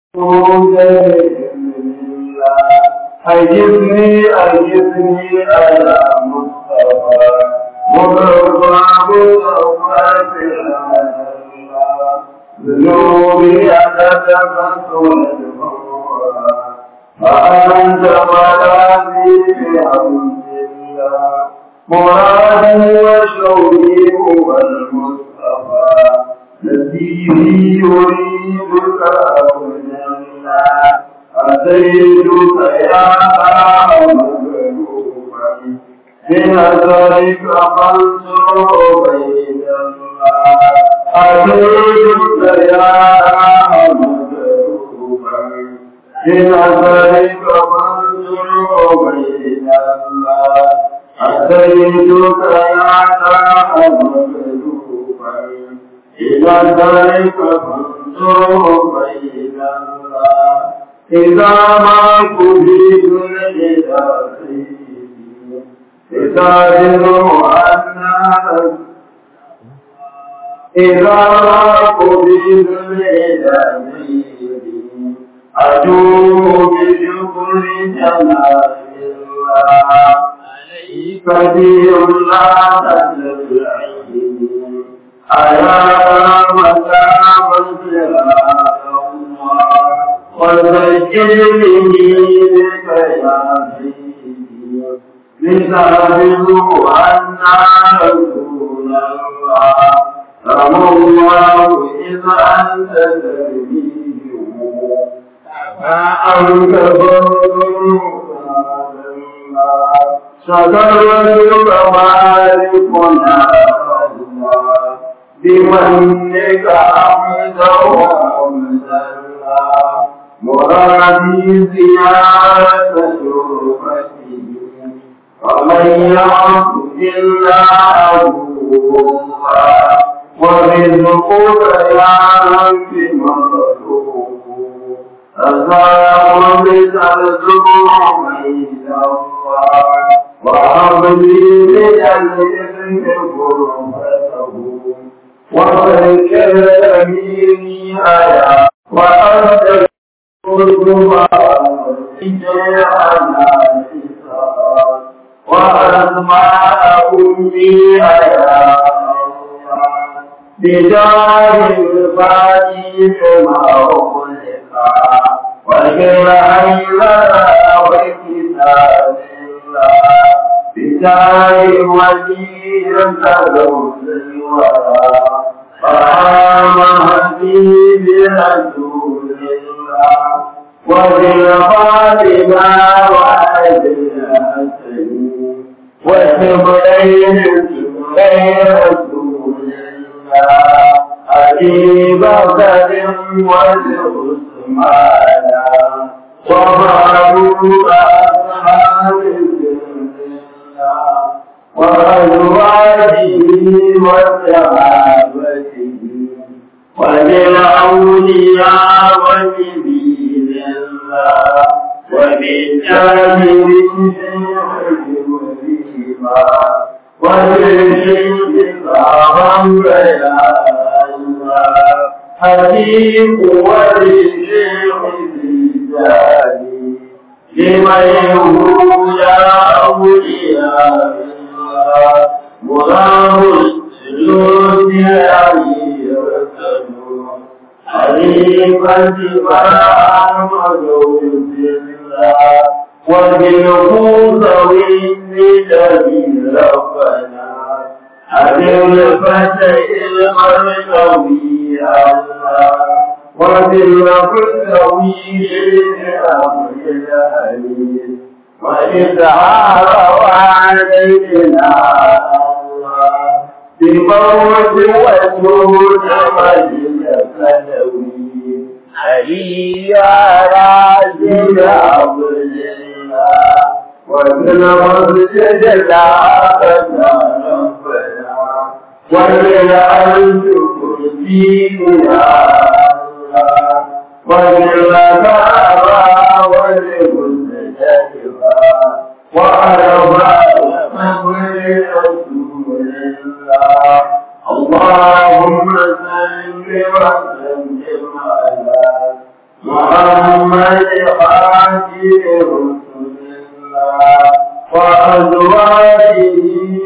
أجبني على مصطفى مرضى بالأوقات ذنوبي أتتفت والهوى فأنت ملاذي بحمد الله مرادي وشوقي هو المصطفى نبيه يريدك أولا أتيتك يا مغلوبا بنظرك فانصر بين الله أتيتك يا مغلوبا بنظرك فانصر بين الله أتيتك يا مغلوبا بنظرك فانصر بين الله إذا ما كبيت الإله إذا ما كبيت الإله أدوم بشكر جلال الله كثير لا تدعين أيا مكابة الله وذكرني بك يا سيدي لتعلموا أن رسول الله رمى الله إذ أنت ترميه فأنت شكرتك مالكنا الله بمنك حمدا وحمدا مرادي زيادة شرفته ومن يعص الله الله ورزقك يا رب مطلوب أزاق بترزق عيد الله وهب لي بأجل غرفته وذكر أميني آيات وأنت وأسماء أمي يا بجاه الفاتح ما أغلقا وغير حيلنا وكتاب الله بجاه ولي تدعو الورى فآمن برسول الله وبالخاتمة وأجلها وشبرين رسول الله أبي بكر وعثمان وفاروق أصحاب الله وأزواجه وصحابته وللأولياء وسبيل الله وبالجاهل وللشيخ فهم يا الله حبيب وللشيخ الزاني لمن هو يا أولياء الله مراه السلوك علي وسلم حليفا سبحان وجود الله وبالخوض والندم ربنا حبيب الفتح المرتوي الله وبالمرتوي أمر الأهلين وإسعار وعلينا الله بموت وسود مجد فلوي علي يا رازق عبد الله وبالمسجد العافنا ربنا وبالعرش كرسينا الله وبالمكارى والمستشفى وأربع مولى رسول الله اللهم صل وسلم على وصالحات رسل الله وأزواجه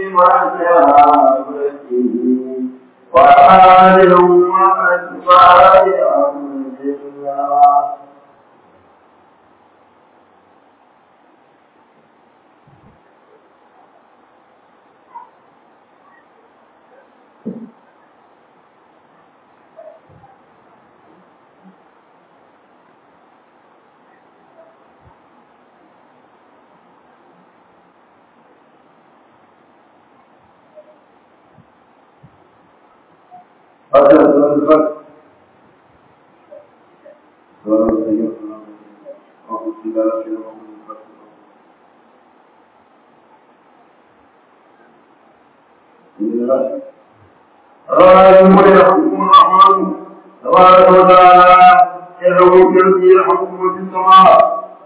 وصحابته وآل وأتباع أمر الله. تبارك وتعالى يدعوك يرحمكم في السماء.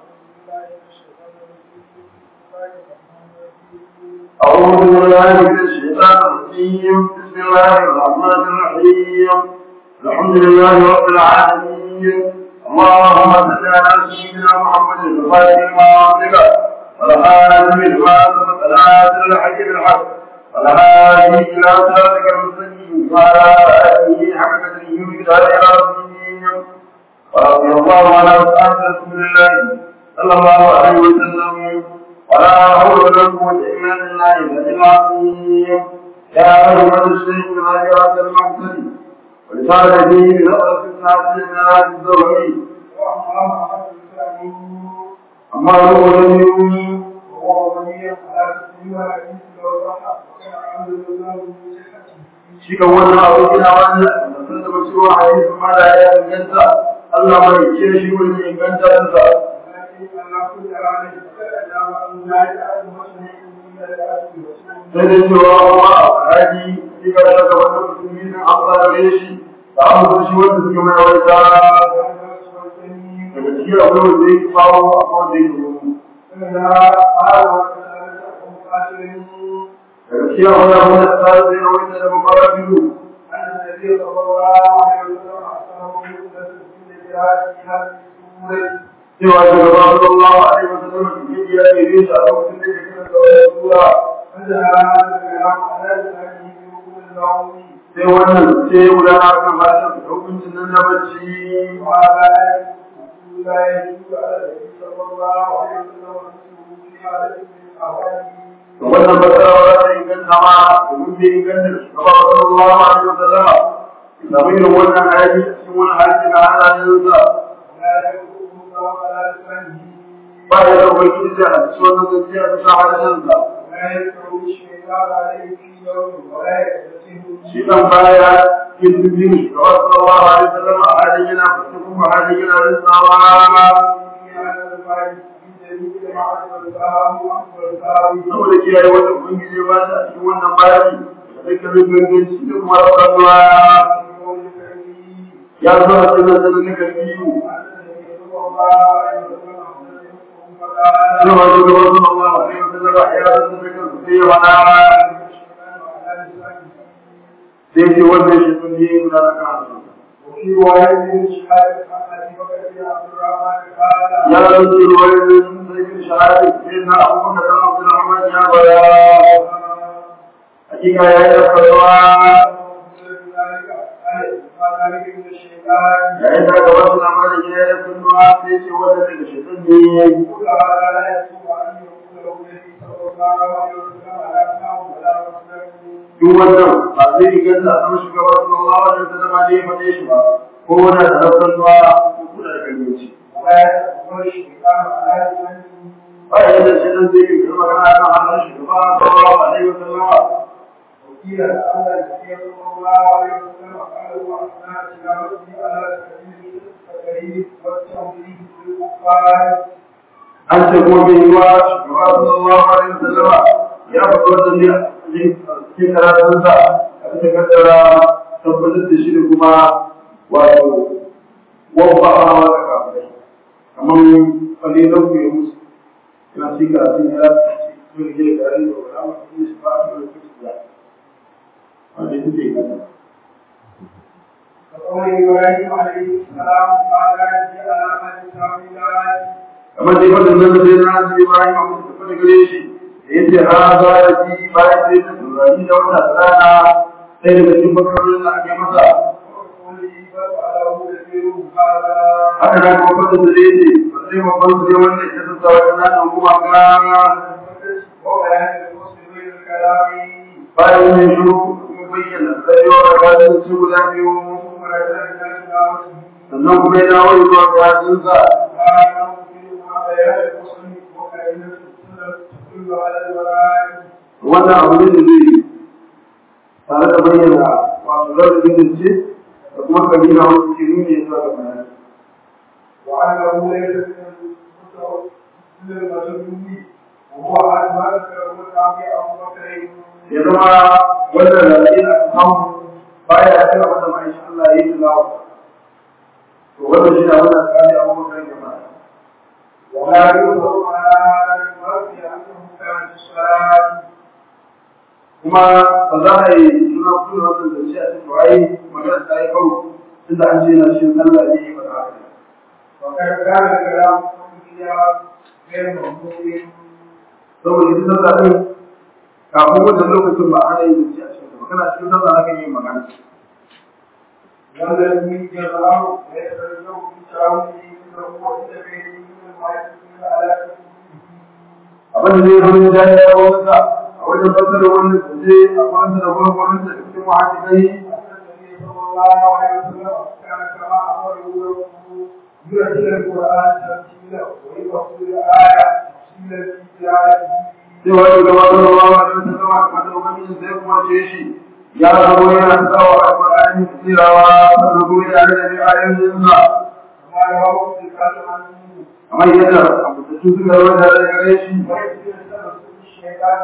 أعوذ بالله من الشيطان الرجيم. بسم الله الرحمن الرحيم. الحمد لله رب العالمين. اللهم صل على سيدنا محمد الفاتح لما أغلق والخاتم لما سبق ناصر الحق بالحق والهادي إلى صراطك المستقيم وعلى آله حق قدره ومقداره العظيم. ورضي الله عن أصحاب رسول الله صلى الله عليه وسلم ولا حول ولا قوة إلا بالله العلي العظيم. يا أيها الشيخ الهاجرات المعتدي ولسان به بنظرة الناس للناس الزوجي أما هو ولي وهو ولي على سبيل شيك وانا أبوكنا وانا نسلت بسوء حديث ما لا يمكنت الله ما يشير شيء ولي يمكنت أنت sai cewa kuma haji shi ka daga wannan musulmi sun amsa da shi da amsa shi wanda suke mai waita daga ciki akwai wanda yake fawo akwai wanda yake rumu daga ciki akwai wanda tsari zai na waita da mafara biyu cewa shugaba sallallahu alaihi wasallam ke iya yi shi a lokacin da yake kan kawai sura sai wannan sai ya gudana kan harshen hukuncin nan na bacci wannan fasarawa ta inganta ma domin bai inganta da shugaba sallallahu alaihi wasallama da mai da wannan hayaji a cikin wani harshe na halayensa ba ya da ubangiji da a cikin wannan gaskiya ta sa harshensa shi ɗan baya yin dubbin da wasu sallallahu alaihi wasallam a halin yana fasa kuma halin yana rinsawa saboda kiyaye wanda ubangiji ba shi a cikin wannan bayani da dukkanin ganganci da kuma raukarwa ya zo a cikin nasarar na karfiyu cewa shugaban sallallahu alaihi wasallam ya rasu da kansu sai wani sai ce wannan shi sun yi guda da kansu ya rantsi ruwayoyin sai bin shahadi sai na abubakar da abdurrahman ya baya hakika ya yi fatawa yayin da aka wasu lamarin ya yi kunnuwa sai ce wanda daga shaitan ne duk wannan ba zai inganta a sama shugaba sallallahu alaihi wasallam ne ya faɗe shi ba ko wanda da rafsan zuwa ko kuna da ganganci ba ya da shi nan zai yi girma kana kan hannun shugaba sallallahu alaihi wasallam وكيل الله صلى الله عليه وسلم قال وأثناء تلاوته على سبيل التقريب والتوحيد للكفار أن تكون به شكرا صلى الله عليه وسلم يا فقط في كراتنسا أتكثر تبدت شركما ووضعها وتكافئ أمام قليلا في يوم نسيك أسنها من جيد عليه وعلامة الإسباب والكتاب هذه تجيبنا فقول إبراهيم عليه السلام قال على من سامي kamar dai wannan da zai na ji Ibrahim a musu da gare shi yace ha za da ji bayan sai da turani da wata rana sai da cikin bakarin da aka masa haka da kuma fata da yake sai babban su wanda ya tsaya wannan nan kuma ga bayan yin shuru kuma bayyana tsayuwar ranar su guda biyu sannan kuma ya dawo zuwa ga hajjinsa wannan abu ne da zai tare da bayyana wato zarafin ce da kuma kabila wasu ke nuni ya zuwa ga bayan وأنه ليس من المسلمين وهو على ما ذكره النبي أبو بكر ya zama wannan lalai a samu baya ya kira wanda ma insha Allah ya yi lawa to wannan shi ne wannan tsari a wannan jama'a wala yuzu ala al-mar'i annahu kana salat kuma ba za a yi suna kuma wannan da shi a cikin wai magana ta yi kawo inda an ce na shi Allah ne ya faɗa haka wa kai kana kalam ya غير مقبول saboda ita sallah din kafin wannan lokacin ba ana yin zuciya cikin ba kana cikin sallah zaka yi magana wanda ni ke zalamu da ya rage ku tawo ni da kuma da kai ni ma ya tsaya ala abin da zai rubuta da ya wata a wajen fasara wannan je a wannan da wannan da cikin muhaddisi sallallahu alaihi wasallam kana kama amuru يرتل القرآن ترتيلا ويفصل الآية تفصيلا في قراءته سوى كما صلى الله عليه وسلم حتى ومن سيكون شيشي يا رب يا سوى القرآن كثيرا وصدقوا إلى الذي آياتنا كما له ذكر عنه كما يجر أبو تشوف الوجه الذي الشيطان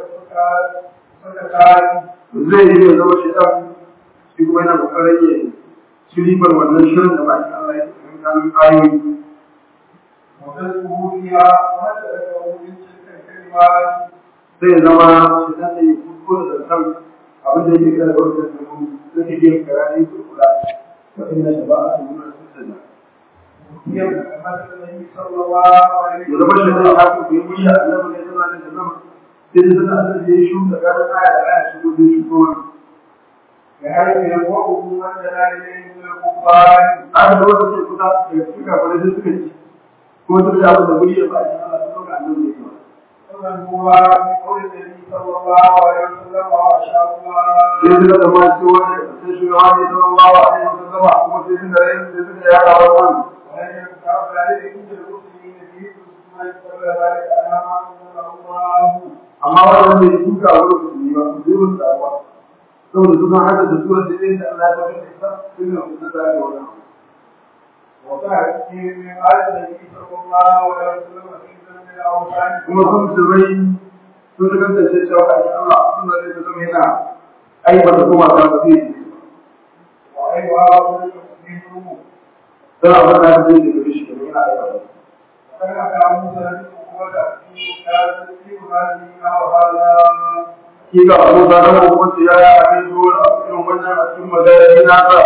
zai yi zama shaitan shi kuma yana kokarin ya shirifar wannan shirin da baki Allah ya kan ayoyi وتذكرها وتذكروا من تلك الكلمات zai zama shi da ne kuskure da san abin da yake da wannan da ke yin karatu ko kula wa inna shaba'a sunna sunna ya Muhammad sallallahu alaihi wa sallam da haka ku yi mushi annabi ne sallallahu alaihi wa sallam sai da Allah ya yi shu da garin aya da aya shi ko shi ko بحيث يقوم من لا إليه من الكفار هذا هو الذي كنا يكفيك فلذي سكت كنت تجعل النبي بعد أن أتوقع عن النبي ومن هو بقول النبي صلى الله عليه وسلم وعشاء الله يجب أن ما سوى تشريعه صلى الله عليه وسلم ومسلمين لهم بسنة يا رب وأن يتعرف عليه كل المسلمين فيه ثم يتبع ذلك على ما أنزل الله أما هو الذي يكفيك أول المسلمين ويجب الدعوة saboda suna hada da surar da zai da Allah ya bari da sun yi da zai wannan wata cikin min ayat da yake sallallahu alaihi wasallam cikin da awsan kuma sun zubai sun ga da cewa Allah sunna da zama yana aibata kuma ta tafi wa aiwa wa yusu da abin da zai da shi da yana aibata kana ka musa da kuma da shi da shi ma wa kika abu da nan kuma ya ya abin zuwa a cikin wannan a cikin madari na ta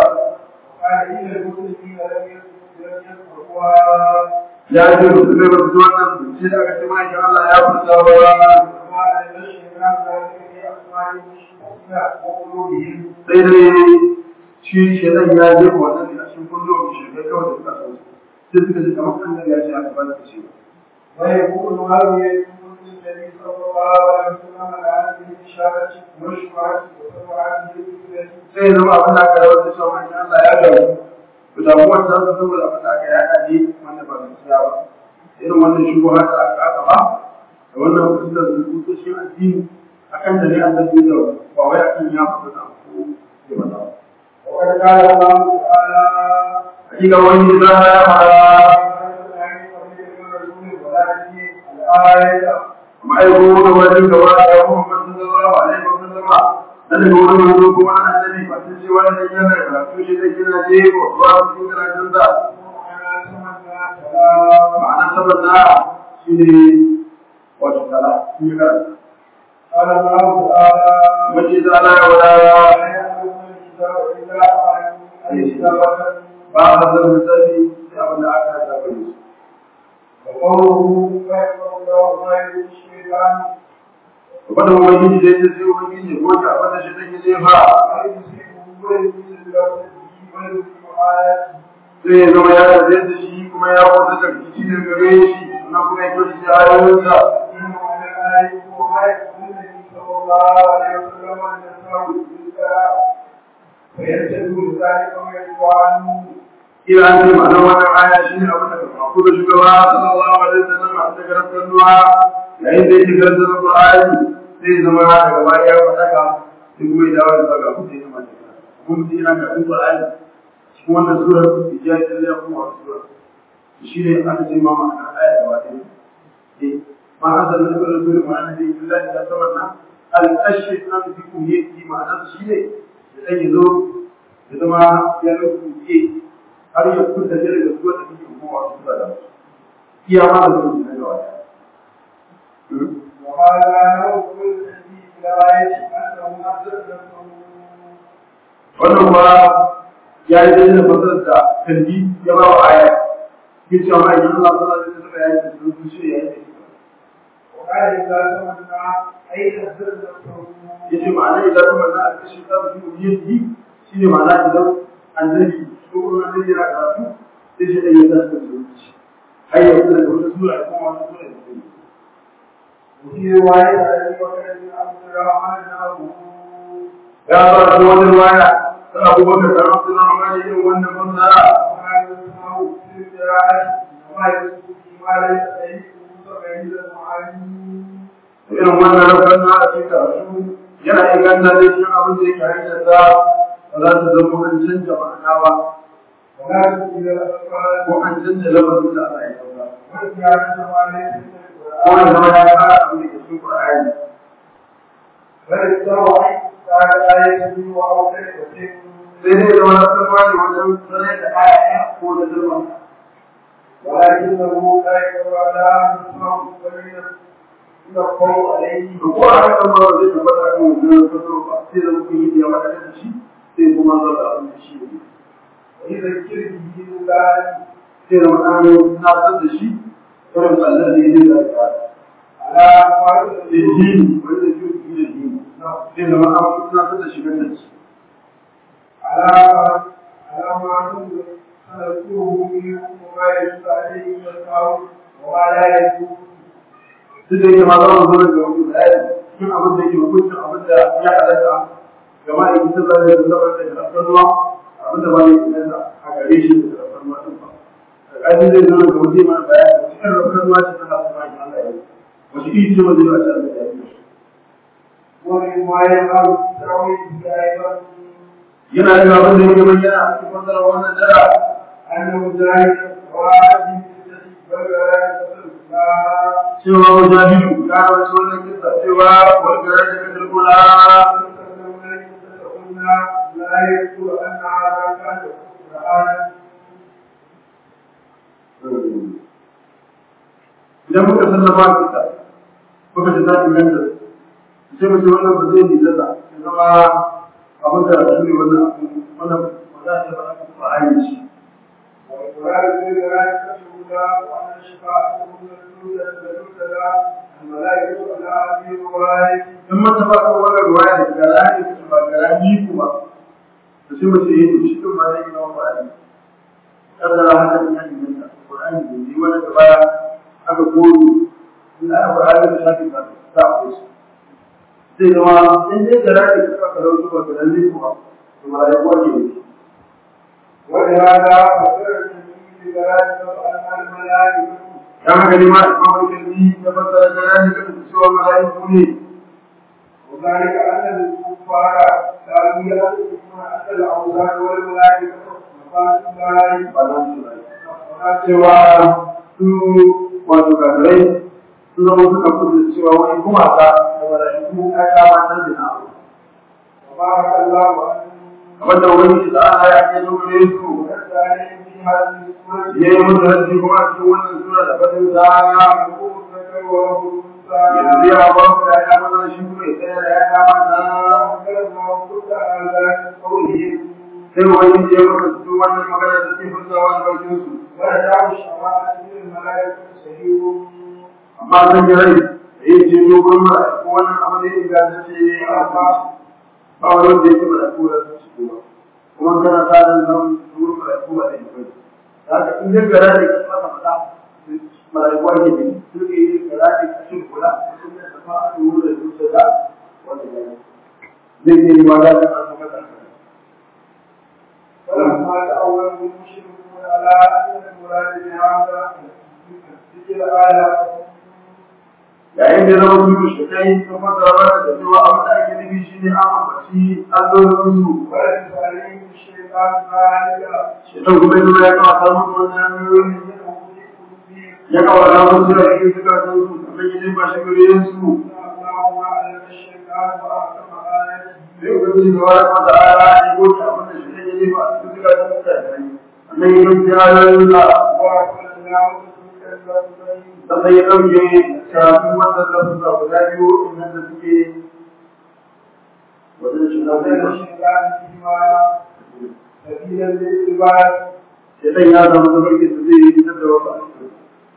ya ji musulmai ba su wannan shi da aka ce ma shi Allah ya furta wa sai dai shi shedan ya je wannan a cikin kullum shi kai kawai da kasu sai suka ji kamar kan ya ce aka ba ta shi wai kullu hadi النبي صلى الله عليه وسلم على هذه الإشارة والشبهات وسمعات sai zama abin da aka rawar da cewa masha Allah ya gabu da damuwar da su saboda abin da aka yada ne wanda ba gaskiya ba irin wannan shubuha da aka aka ba da wannan kusa da rubutun addini akan da ne Allah ya dawo ba wai akan ya fada da ko ya bada wa kada kala Allah ta'ala hakika wani da ya fara ayata ma'aikata da wajen gaba da Muhammad sallallahu alaihi wasallam dan da wani manzo kuma annabi ba sai shi wannan yana da to shi da kina je ko ba su kira dan da ma'ana sabana shi ne wato kala shi ga Allah ta'ala maji da Allah wala ba da misali sai abin da aka saba yi وقوله فيقول الله ما يريد الشيطان wanda ubangiji da yake sai ubangiji ko ta abada shi take jefa sai ya zama ya rabe da shi kuma ya wata da kici da gare shi na kuma ya toshi da ayoyinsa ila an ce ma'anar wannan aya shi ne abin da ka faku da shugaba sallallahu alaihi wasallam a cikin rafin ruwa yayin da yake karanta na Qur'ani sai zama daga baya ya faɗaka sai kuma ya dawo da ga mutum ya mata kuma mutum yana karɓar Qur'ani cikin wannan sura ya ce ya kuma wata sura shi ne aka ce ma ma'anar aya da wata ne ma hasan da ibn Rasul ma'ana da billahi da sabarna al-ashhid na bikum yake ma'anar shi ne da yake zo da zama ya rubuce har ya kunta da daga zuwa da kike kuma wata sura da iya ma da su ne da wata وهذا نوع الحديث لا يشهد أنه أصدق wannan ba ya yi dalilin fasar da kandi ya ba wa aya ke cewa ma idan Allah sallallahu alaihi wasallam ya yi da sun shi ya yi وقال إذا تمنى أي أصدق yace ma'ana idan kuma na aka shi ta bi yi shine ma'ana idan annabi ko annabi ya karatu sai shi da ya tsaya da shi ai ya da wata sura ko wata sura da وفي رواية أبي بكر بن عبد الرحمن أبوه ya ba da wani riwaya ta Abu Bakar da Abdurrahman ibn wannan banza وهذا اسمه في القراءة وما يذكر فيما ليس عليه غير المعاني irin wannan rafin na a cikin karatu yana inganta da shi abin da yake hanyar da ba za su zama an canja ma'ana ba ولا تزيد الأطفال ko an canja lamarin da Allah ya sauka وزيادة ما ليس في ko القرآن da zama ya fara abin da ke cikin Qur'ani بل التوحيد قال آية وأو كلمة sai dai zama na sarfa ne wajen sanar da aya ɗaya ko da zama ولكنه لا يقر على نصره بل يقر عليه da ko aka san ba zai tabbata kan wannan fasaro ba sai da mutum yi ya maka da shi sai kuma zan da abin da shi ne ويذكر به الله sai da mutum na san da shi irin Allah da yake da ka على أقوال da dini wanda ke yi da dini sai da mutum na san da shi kan shi على ما نذكره منه وما يجب عليه من القول وما لا يجوز duk da yake ma za mu zo da wani bayani cikin abin da yake hukuncin abin da ya halatta gama da yake sallah da sallah da karfan ruwa abin da ba ya inganta a gare shi da karfan ruwa din ba da ƙarfi zai zama ga wajen mana bayani cikin karfan ruwa ce ta hasu ma Allah ya yi wasu iri ce wanda ya ce Allah ya yi ومما يفعل التوحيد أيضا yana da abin da yake bayyana a cikin fasarar wannan jara أنه ذلك واجب بل لا يتصل cewa mujahidu ya rawaci wannan kisa cewa wal garaji ka tilkula لا يذكر أن هذا كان القرآن idan muka sallama kisa muka ji zaɓin yanda sai mu ce wannan ba zai yi dasa ya zama abin da shi ne wannan ba za a ce ba a yi shi والقرآن الذي لا يكتشف الله وأن الشفاعة تدل الملائكة على هذه الرواية in mata ba kan wannan ruwaya da garani ba garani kuma da sai mu ce yi shi din ma zai yi nawa ba yi kaddara haka ne yan yanda Qur'ani ne yi wani da baya aka koyo in aka Qur'ani da shafi ba ta ko shi sai zama in dai garani ka ka rawu ba garani kuma to ba ya kwaje ne ولهذا فسر التلميذ بذلك أن الملائكة dan haka ne ma Imam Al-Kalbi ya fassara garani da cewa malaiku ne وذلك أن الكفار كانوا يأتون أن الأوثان والملائكة مفاتيح الله cewa su wato kafirai su zama suka kudu cewa wani kuma ta da mala'iku ya kama nan da na وبارك الله عنهم kamar da wani da ana ya ke dogare su ورد عليهم في هذه السورة ya yi musu hajji kuma a cikin wannan sura da fadin zara يقول الذكر وله yanzu الأنثى ya ba ku da ya maza shi kuma ya tsaya da ya kama ta وكلمة وكل على قولهم sai wani ya maka su wannan magana da ke furtawa da bakin su ودعوا الشفاعة للملائكة صحيح. amma san ya rai da yin ce yo gurin mala'iku wannan abu ne ingantacce a ba wani wanda yake mala'iku da su ci kuma kana tsarin nan gurin mala'iku ba da yake haka in dai gara da ke masa fada mala'iku ake ne su ke yi gara da ke cin kula sun yi safa a duhu da su da wanda ya zai ke yi ma za ta kasu kasa ولما تأول المشركون على أن المراد بهذا ذكر آية yayin da zama su mushrikai sun fasara da cewa abin da ake nufi shi ne an ambaci allolin su وليس عليهم الشيطان ذلك shaitan kuma yanzu ya kawo samun wannan ya kawo samun su da cikin suka san su kamar yi ba shi gare su اللهم أعلم الشيطان وأحكم آياته sai ubangiji da wani wata ara ne ko ta abin da shi ne ba a cikin suka san mutane annan yi gaske ayoyin da sannan ya ɗauke shafin wannan lafuka guda biyu inda da suke wajen shiga سبيلا للعباد shaitan ya zama tafarki da zai yi fitar da wasu a cikin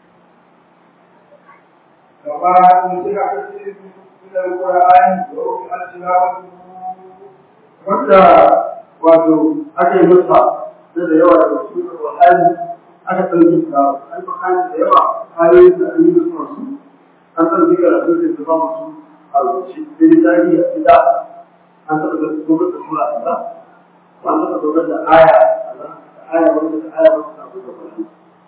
كما أنزل كثير من القرآن ووقع تلاوته wanda wato ake nufa da yawa da su Qur'ani aka ɗauki ta Al-Qur'ani da yawa ayoyin da an yi da su an ɗauki karatu da su ba musu a rubuce da tarihi a gida an taɓa da su da sura a gida an taɓa dogar da aya wanda da aya wanda ta fi da Qur'ani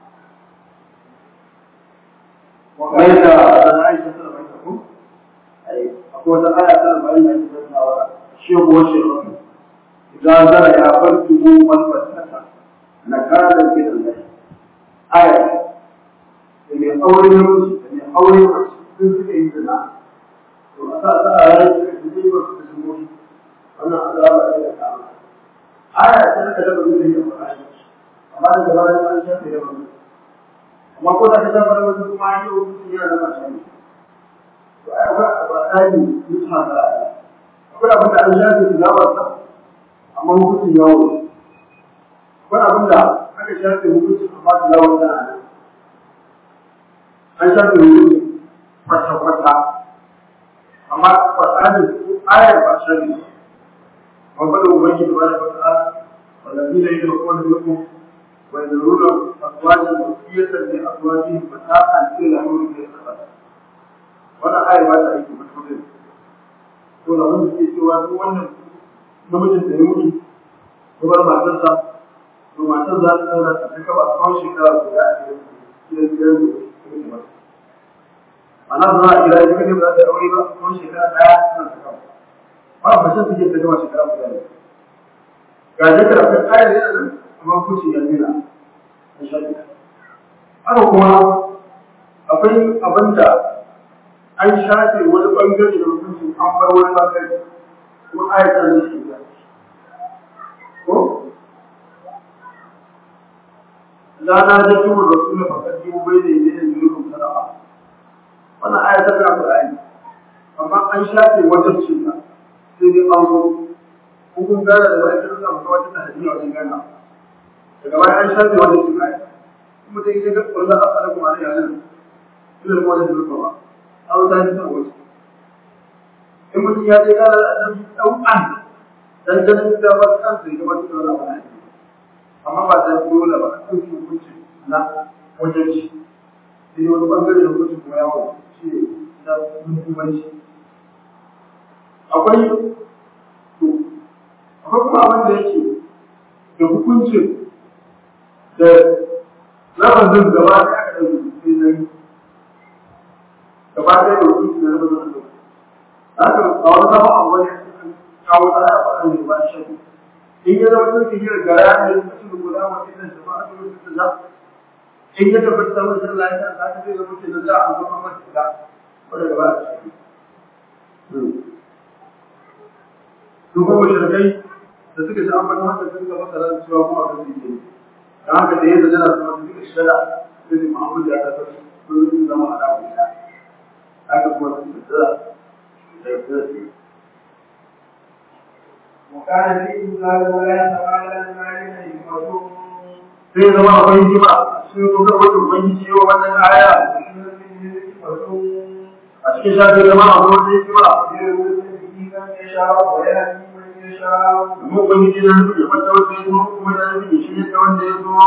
وقال أنا عايز أسأل عنكم أي أقول أنا أسأل عنكم الشيخ والشيخ إذا زال يعبدته من فتحة نكالا من الله آية من أول يوم من أول يوم تنسك إنسنا وأسأل آية كثيرة وتسمون أنا أدعى إلى الكعبة آية تنكتب من القرآن أما تجمعنا عن شيء في يوم amma ko da ka tabbata wasu kuma an yi hukunci yana da mashani to ai akwai abadani mutum da akwai abin da an shafe tilawar sa amma hukuncin yawo akwai abin da aka shafe hukuncin amma tilawar sa an shafe hukuncin kwata-kwata amma Qur'ani ayar ba shafe ba wanda ubangiji ba da fata والذين يدعون منكم ويذرون أزواجا وصية لأزواجهم متاعا إلى حول الصلاة. وأنا آية بعد أيكم بتقول ولا هم في سوى وأن نمجد تيموني وبر ما تنسى وما تنسى أنا تتكلم عن شكرا إلى الجنة أنا أظن إلى ذلك بعد أولي ما شكرا لا تنسى ما بشر تجي تجمع شكرا بذلك. كذلك في الآية هنا kuma kuci ya nuna a shaɗi. Haka kuma akwai abin da an shafe wani ɓangare da hukuncin an bar wani ɓangare kuma ayatar da shi ya ko? Lana da kuma da su ne fakar yi bai da yi da yurukun sana'a. Wannan ayatar da Qur'ani amma an shafe wajen cinta sai dai an zo hukun gana da wani kirkin da wata tahajiyya wajen gana. daga bayan an shafe wanda su kai kuma sai ya ga kullu asala kuma ne yana ila ko da duka ba au ta ji wasu in mutum ya je gara da annabi an dan ganin da ba kan sai ga wata dole ba amma ba da dole ba kan su hukunci na wajen shi sai wani bangare da hukunci kuma yawo shi da muhimmanci akwai kuma abin da yake da hukuncin da lafazin gaba da aka ɗauki sai zai gaba da hukunci da lafazin da haka a wani zama a wani kawo tsara a faɗin da ba shi in ya zama sun kiyar gara ne da su guda masu idan da ba a cikin su da in ya tabbata samun shan lafiya ta ta zai zama ke da za a zama masu da wadda gaba a ciki su kuma shirkai da suka ji an bata haka sun gaba da cewa kuma kan su ke da haka da yadda jana su masu duka shida sai su ma'amud ya kasar sun zama a ɗaku ya haka kuma su da da ya وكان في إنزال ولا يتعالى المعنى يفرقون sai zama akwai hikima cikin dokar wata ubangiji yau wannan aya a cikin shafi zama a wata hikima mu ubangiji na nufi ya fata wata ya zo kuma na nufi ya shirya ta wanda ya zo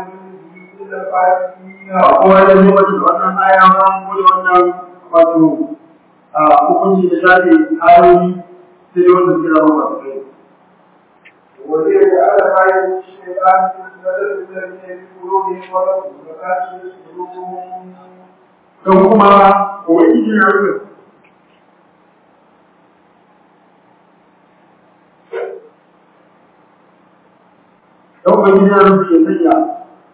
a kowa ya zai wata da wannan aya ba ko da wannan wato hukunci da shafi ayoyi sai dai wanda suke zama masu kai وَلِيَجْعَلَ مَا يَلْقِي الشَّيْطَانُ فِتْنَةً لِلَّذِينَ فِي قُلُوبِهِم مَرَضٌ وَقَاسِيَةٌ قُلُوبُهُم don kuma ubangiji na rufe don ubangiji na rufe ya sanya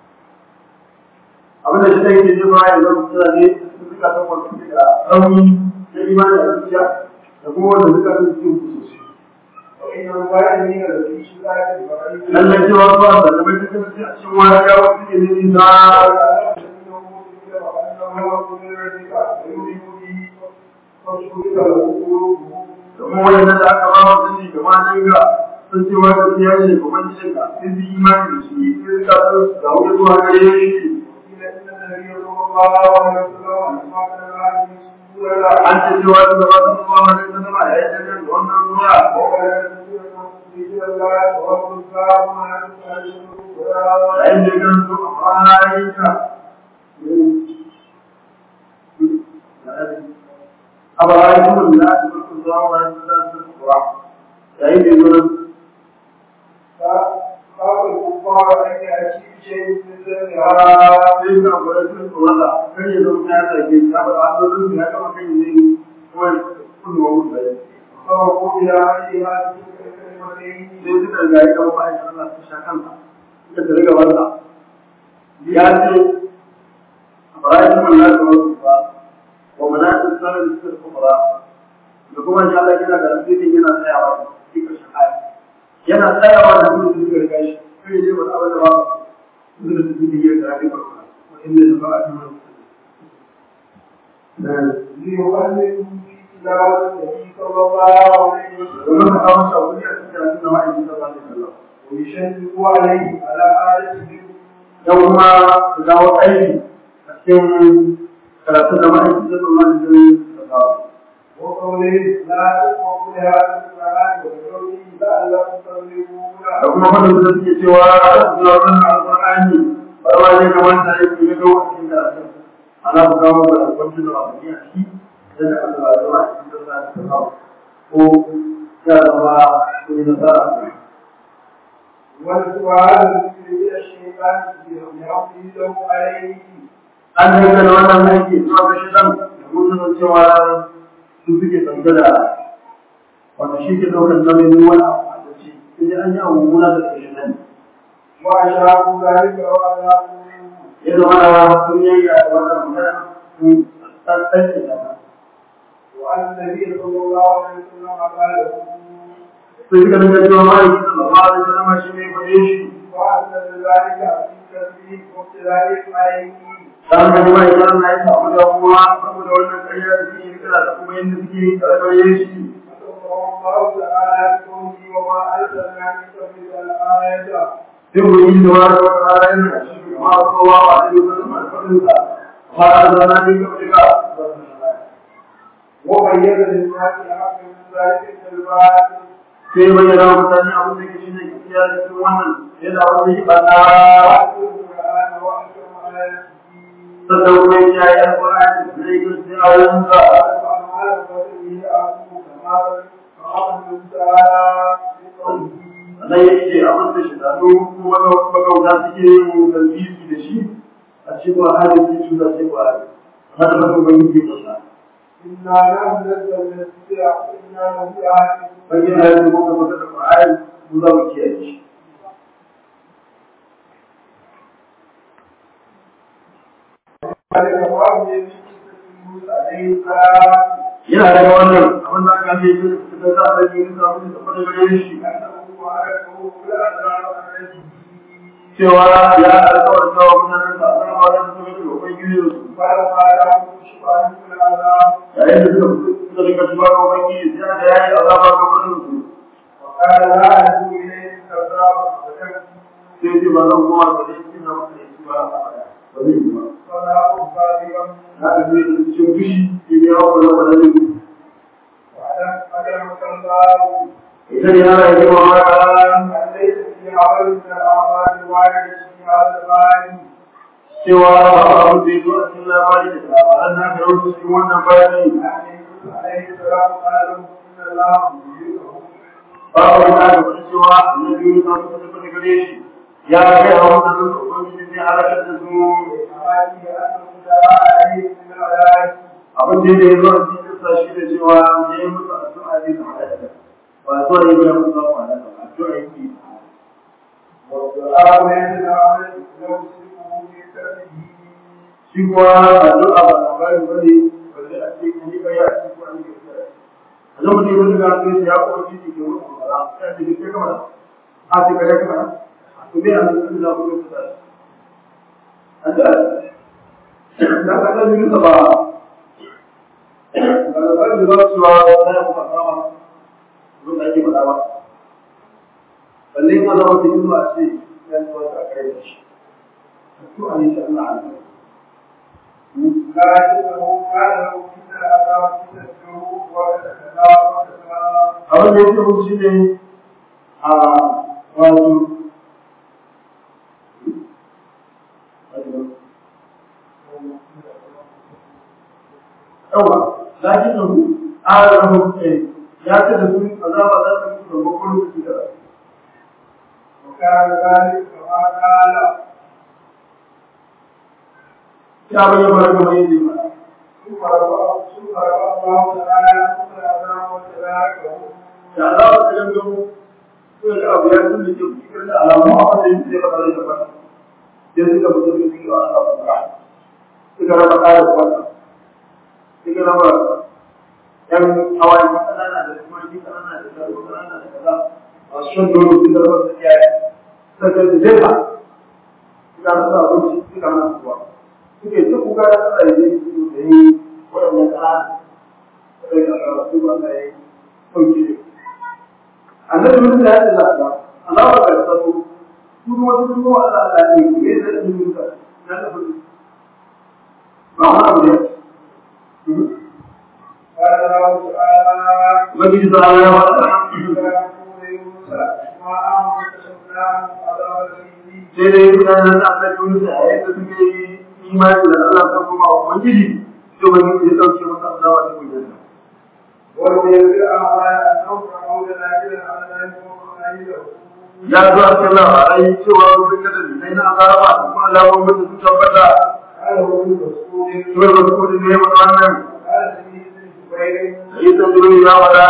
abinda shi ɗaya ke jefa ya zama suna ne su suka san wasu da rauni na imani a zuciya da kuma wanda suka san cikin kusurci lallai cewa su a zallabai ta kasance a cikin wani yawa suke ne nisa domin wani da aka ba wa sani gama nan ga sun ce wa da siya ne ga manjin ka sun bi imani da shi sun ka san da wani zuwa gare shi an ce cewa da ba su zuwa wani da zama ya yi da wannan zuwa yayin da ya gansu a bayanka أبراهيم الله تبارك الله القرآن يعني يقول قال الكفار أن يأتي شيء مثل ليس أبراهيم ولا كان يدعو الناس إلى أبراهيم هذا ما كان يجي هو كل موجود فيه فهو إلى هذه الكلمتين ليس كذلك وما إن الله تشاكلنا كذلك ولا يأتي أبراهيم الله تبارك الله ومناسب السنة للسنة الكبرى لكم إن شاء الله كنا درسيتي هنا سيارة في كشحات هنا سيارة نقول في الكاش في يوم الأول الرابع نقول في يوم الرابع وإن الفاء ليؤمن في تلاوة النبي صلى الله عليه وسلم ومن أول شعورية سكرة نوع النبي صلى الله عليه وسلم ويشدد عليه على عادته يوم تلاوة أيدي أكيد ثلاثة نوع النبي صلى الله عليه وسلم وقوله لا تقوم بهذا القرآن وقوله لعلكم تغلبون kuma wannan da suke cewa zuwan alqur'ani barwa ne kamar da yake ne ga wannan karatu ana buƙatar da alƙur'ani da wani a shi da Allah ya ba shi da Allah ko ya zama ko da tsara والسؤال في الشيطان يعطي له عليه an daga da wannan aiki zuwa ga shedan da mun cewa su suke tsanga da wanda shi ke daukar nauyin wani abu a dace sai an yi abu da shedan وأشركوا ذلك وأذاقوا ya zama da sun yi a wannan magana sun tantance da وأن النبي صلى الله عليه وسلم قال sai suka dinga cewa ma'aikin sallallahu alaihi wasallam shi ne gare shi وأن ذلك في تسليم وابتلاء عليه dan ga mai yaran na yi samu da kuma saboda wannan ƙarya da suke kira da kuma yadda suke karɓar shi الله تعالى بقوله وما أرسلنا من قبلك الآية sai mu yi da wani wata rana yana shi ma kowa a cikin wasu alfarinsa ba a zana ne ga shiga وبين للناس حق من ذلك الباطل sai bayyana mutane abin da ke shi ne gaskiya da cikin wannan yana wanda ya bana وأتوا القرآن وأحكم آياته sannan kuma ya yi alƙur'ani da ya gaskiya a yanzu وأعمال به أبوه كما فعله تعالى بقوله sannan ya ce abin da shi dano kuma magauta suke yin tasiri da shi a cikin halin ke cuta sai ba hada da kuma yi kusa إنا نحن نزلنا الذكر وإنا له لحافظون bayan da ya kuma maka da Qur'ani mu za mu kiyaye shi ذلك وأمر من موسى عليه السلام yana daga wannan abin da aka ce shi da za a yi nisa mun da fara gare shi أنه وعده بالأسرار التي cewa ya alƙawar cewa mutanen da Allah ba za su tafi da ubangiji su فلما لهم شبهة في العذاب yayin da suka rika tuba ga ubangiji sai aka yayi azaba ga mutum su وقال لا أدعو إليه كذاب وكذب sai ce ba zan kuma ga shi na mutum ba ba zai yi ba فلا أخبرهم haka zai yi cikin fushi in ya hau da wani zai وأعلم أكرمك الله idan ya rage wa mara أن ليس في عمل من الأعمال الواردة في هذا الباب cewa ba abu da ya zo a cikin labari da labaran na da wasu cikin wannan bayani عليه السلام قال إن الله يريده babu wani aka faɗi cewa annabi Yunus an kusa tafi gare shi ya kai a wannan zuwa ubangiji zai halakar da su abin da ya zo a cikin kasa shi da cewa ya yi musu addu'a ne da halaka ba zuwa yi biya musu zafi halaka ba addu'a yake shi kuwa addu'a ba na bari ba ne ba zai a ce ni ba ya ci kuwa ne a lokacin wani ga su ya kuma ci ke wurin kuma ya ce ke kama a ce ka ya kama to me an san da ku ku sai addu'a da ka ga ni ba ba da ba ni ba su wa da ku ba ba ko da ke ba ba balle ma da wata kuma a ce ya zo ta kai shi addu'a ne ta Allah alaihi لكنه كان له من العذاب تسجه وتتلاوى abin da ya fi shi ne a wato yawa lakin da hu a rahu ya ce da su azaba za ta mutu da makon lokaci da وكان ذلك كما قال ya bayyana mara gama yin jima ثم رفع الله تعالى كل العذاب وتباركه da azaba ta gangamu ko da abu ya tun da ke cikin da alamu a wanda yin zai fara da fata sai suka fito da cikin azaba ta suka raba ƙarin wata suka raba ‘yan hawaii kanana da kuma shi kanana da sharo kanana da kaza masu shan dole suka raba su kiyaye suka da jefa suka rasa abinci suka rasa kuwa suke ta kuka da tsara yi su da yi waɗannan kanana suka yi ƙasa su ba na yi sauki ne annabi mutum ya ce lafiya Allah ba ka tsaro su kuma su kuma Allah ta ne ku ne da su mutum na da su ba wani abu ne قال الله تعالى ubangiji ta ya wata sai dai mutanen da aka yi da yayin da suke yi imani da Allah ta kuma ubangiji to ubangiji ya dauke masa azaba da kullum ya zo a cikin labarai cewa sun ga dalilai na azaba da kuma alamomin da su tabbata suwar da su kudi ne wannan sai ta duro ya wada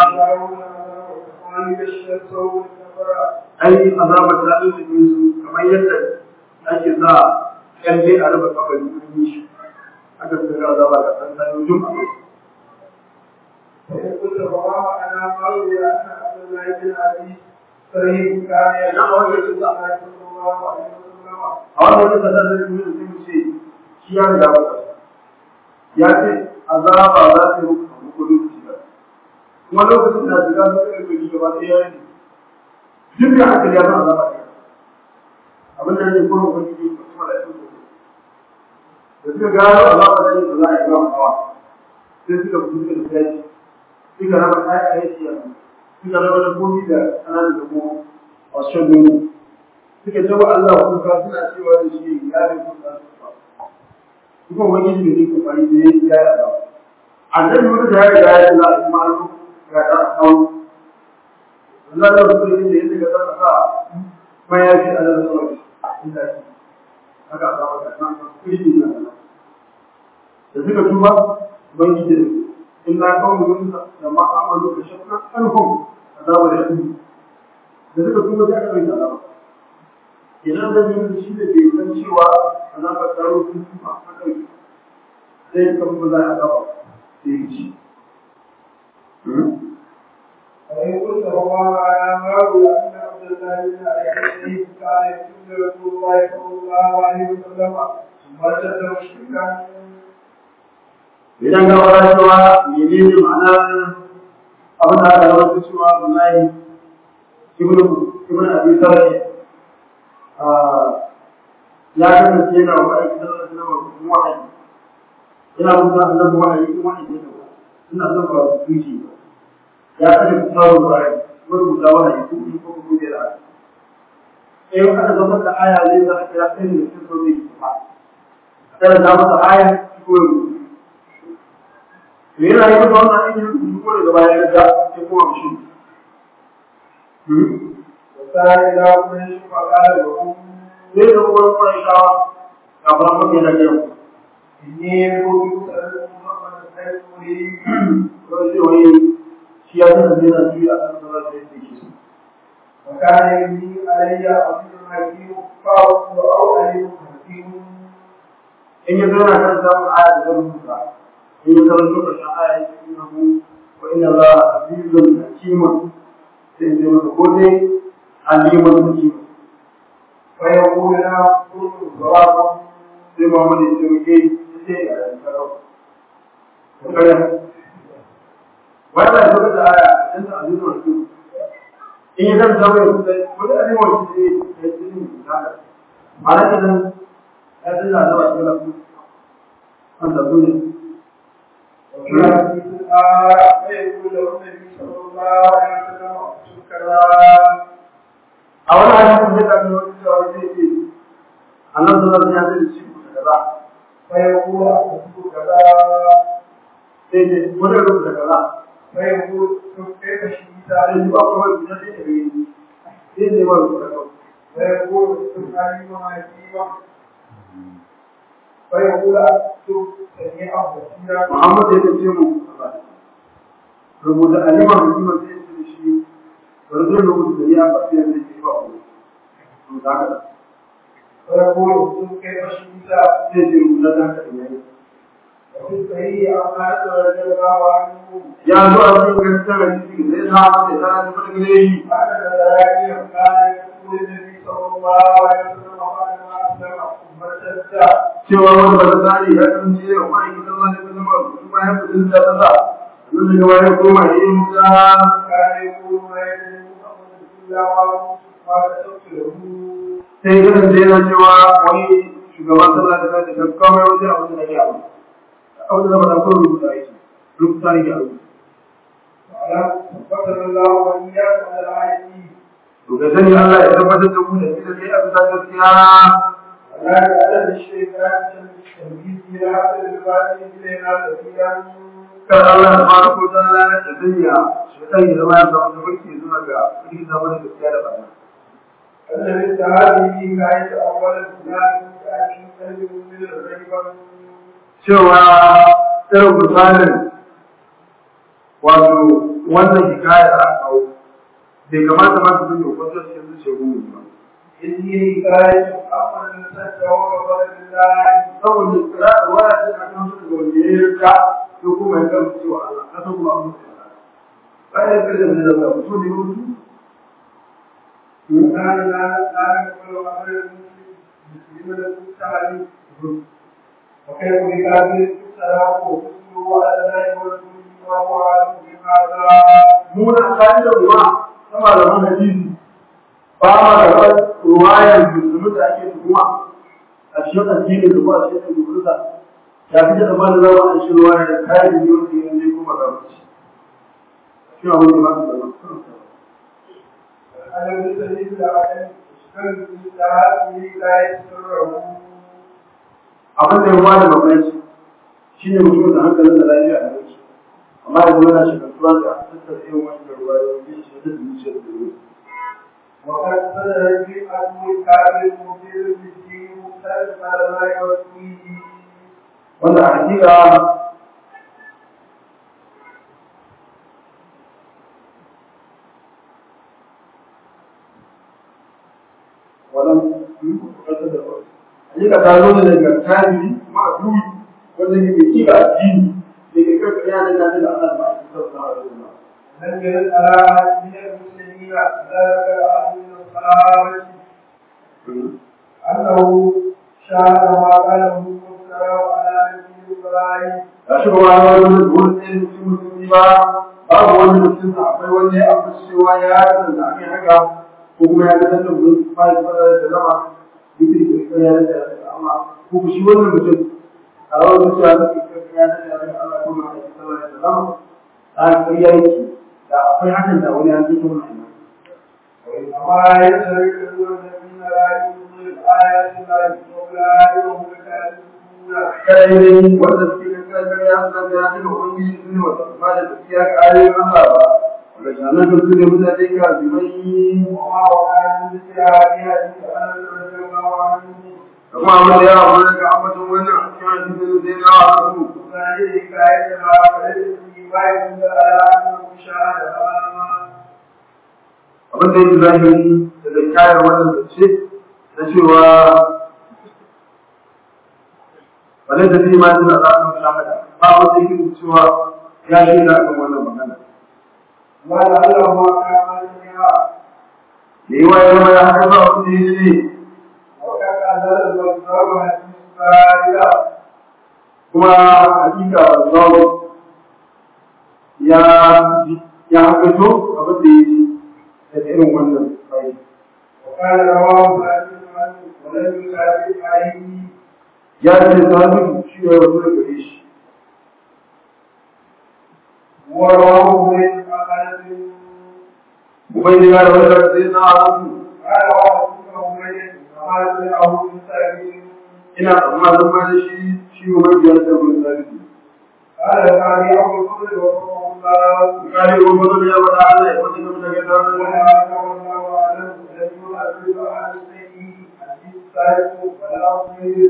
ai azaba ta ɗin su kamar yadda ake sa kyalle a rufe kafar jirgin shi aka fi ga azaba da ɗan ɗan jum a kai a wannan kasa ta zai yi sun ce shi ya riga ba ya ce azaba za ta yi muku lokaci ba kuma lokacin da shiga su kai kai gaba ɗaya ya yi duk da haka ya zama azaba ɗaya abin da yake kuma wani ke kuma da su da suka gano azaba da yake za a yi ba hawa sai suka fito da tashi suka raba kayan aiki a suka raba dabbobi da ƙananan dabbobi a shan nono suka jawo Allah kuka suna cewa da shi ya da kuka kuma wani ne ne ko bari da ya yi da annabi wanda da ya riga ya yi da kuma an ga ta kawo Allah da su ne da yake ga sa mayafi a nan zuwa inda shi haka da wata nan kudi ne da suka tuba ubangiji illa kawai da ma amalu da shakka alhum azabu da shi da suka tuba da aka yi azaba idan da yin shi da bai san cewa azabar tsaro sun tuba haka sai ka kuma za a azaba sai shi وإن قلت والله على ما أقول أن عبد الله بن أبي كان يكون رسول الله صلى الله عليه وسلم ثم ارتد مشركا idan ka fara cewa menene ma'ana abin da aka rawaito cewa wallahi ibnu abi sarhi ya kasance yana wa aiki da Allah sallama kuma wahayi yana musa annabi wahayi kuma wahayi ne ba ina son ba su tuci ba ya kashe tsaro wahayi rubuta wahayi ko da sai aka zama da aya zai za a kira ɗaya da cikin sau zai ba kada ta masa aya ko ya rubuta me yana yi masa wannan aikin rubutu ko daga baya ya ga ya kuma shi وسائل إلى قريش فقال لهم zai da kuma ƙwarishawa kafin mafi na kyau إني كنت أسألكم محمد حيث أريد wani zai wani shi ya zana zai na juya a kan sauran da yake shi وكان يبني علي عبد حكيم فأرسل أو عليم حكيم in ya zauna kan samun aya da zan musa in ya zama to ƙarshen aya ya ce innahu wa inna allaha azizun hakimun sai zai masa ko dai alimun hakimun فيقول لا كنت ضرابا sai Muhammad ya ce muke sai a karau kaya wanda ya zo da aya dan ta azizun hakimun in ya zama zama ya kusa wani alimun shi ne ya ce ni misali ma'ana kenan ya dinga da wasu lafu an da su ne وفي حديث الآية فيقول له النبي صلى الله عليه وسلم شكرا a wani hadisin da kafin wani cewa zai ce annan sallallahu ya zai ci ku kaza فيقول أحسب كذا sai ce wani rubuta kaza فيقول كيف شئت sai ji ba kuma da zai ce yi sai ne ba rubuta kaza فيقول عليم حكيما فيقول أكتب سميعا بصيرا Muhammad ya ce mu rubuta aliman hukuma sai ce shi bari zai rubuta da ya ba sai ne ke ba ku to da haka فيقول اكتب كيف شئت sai ce rubuta da haka ne وفي الصحيح عن عائشة رضي الله عنه ya zo a cikin gaskiyar hadisi sai na ba sai ta fara gare shi أن ذلك كان يقول النبي صلى الله عليه وسلم بعد ما أسلم مرتدا cewa wani ba ta tsari ya kasance ya kuma yi zama da zama su bayan kudin da ta sa yanzu daga bayan koma yin ta كان يقول ما يدري محمد إلا ما كتبت له sai kasance yana cewa wani shugaban sallah da zai da kawai wajen abin da ya abu abin da zama da kawai rubuta yake rubuta yake abu وعلم ثبتنا الله وإياكم على الآية to ga sani Allah ya tabbatar da mu da ita sai a bisa gaskiya لا يعلم الشيطان التمييز إلى هذا الباب إلينا كثيرا kar Allah tabaraka wa ta'ala ya sanya shaitan ya zama ya samu tafarki zuwa ga cikin zama da gaskiya da bana الذي هذه كانت أول البلاد كأن قلب من الريبة cewa irin misalin wato wannan hikaya da aka kawo bai kamata ma su dinga kwanciyar cikin zuciya gumu ba إني كانت أول سد وقبل الله saboda kira da waya ce a kan su daga wanda ya yi rika ko kuma ya karfi cewa Allah ka san kuma abin da ya bayan kai da mai da mutu ne mutu وكان لا يقبل أمر المسلمين المستعلم وكيف بكافر السلام وحسنه على الله ورسوله وهو عالم بهذا muna kai da ruwa sama da wani hadisi ba ma da ruwayar musulmi da ake tuhuma a cikin addinin da kuma a cikin dukurta ya fi da ba da zama a cikin ruwayar da kayan da yau da yanzu kuma ga mace shi abin da ba su zama على المسلمين العالم اشتغل بالساعات لا يسره abin da ya ba da mamaci shi ne mutum da hankalin da lafiya a yanki amma da zuwa na shekartuwa da tattara irin wani ruwayoyi da shi da zuciya da zuwa وقد بدأ في عدو الكافر مبين بالدين مختلف على ما يوصيه wanda a hakika wannan hakika ta zo daga kafiri kuma a duri wanda ke bai kika addini da ke karkar yana da da Allah ba a cikin sallallahu alaihi wasallam لم يرد على من المسلمين ذلك الأهل من الصحابة أنه شاهد ما قاله المفترى على نبي إبراهيم ya shiga wani wani wani ɗaya mutum musulmi ba babu wani mutum da akwai wani abu cewa ya kasance a kan haka ko kuma ya kasance da mun fara fara da zama yake da ya da Allah ko shi wannan mutum a rawar zuciya da ke ya da Allah ko ma sallallahu alaihi wasallam a kariya yake da akwai hakan da wani an ji wannan وإنما يتذكرون من آيات الله وأولئك هم الكافرون كائن والتذكير كان يحصل بهذه الأمور وما يتذكر آيات الله ولجعلنا كل متذكر بمن وما وقع من ذكرها أنس رضي الله عنه كما أمر يا أولئك عامة وإن كانت من زينا وعلمه ذلك آياتها فليس في ما يدل على أنه مشاهدة abin da yake zahiri da kayar wannan zance na cewa wale da zai ma yana da ɗan shahada ba wanda yake cewa ya shaida kan wannan magana ما لعله ما كان منها da yi wa ya zama ya haka ba wanda ya ne وكان هذا المصدر حديث فارغ kuma hakika Allah ya haka to abin da ya yi da irin wannan bai وقال رواه حديث ولم يكاتب عليه ya ce sahabi shi ya rabu da gare shi ورواه من أنس ubai da wani da sai na abu قال وحدثه من كما سمعه من سعيد ina tsammanin ba da shi ubai da ya rabu da gare قال الثاني أبو الفضل وفقه الله kare ko bazan ya bada Allah ya fadi da daga dan ولا والله أعلم الذي يؤثر على السيء حديث سعيد ولا أصير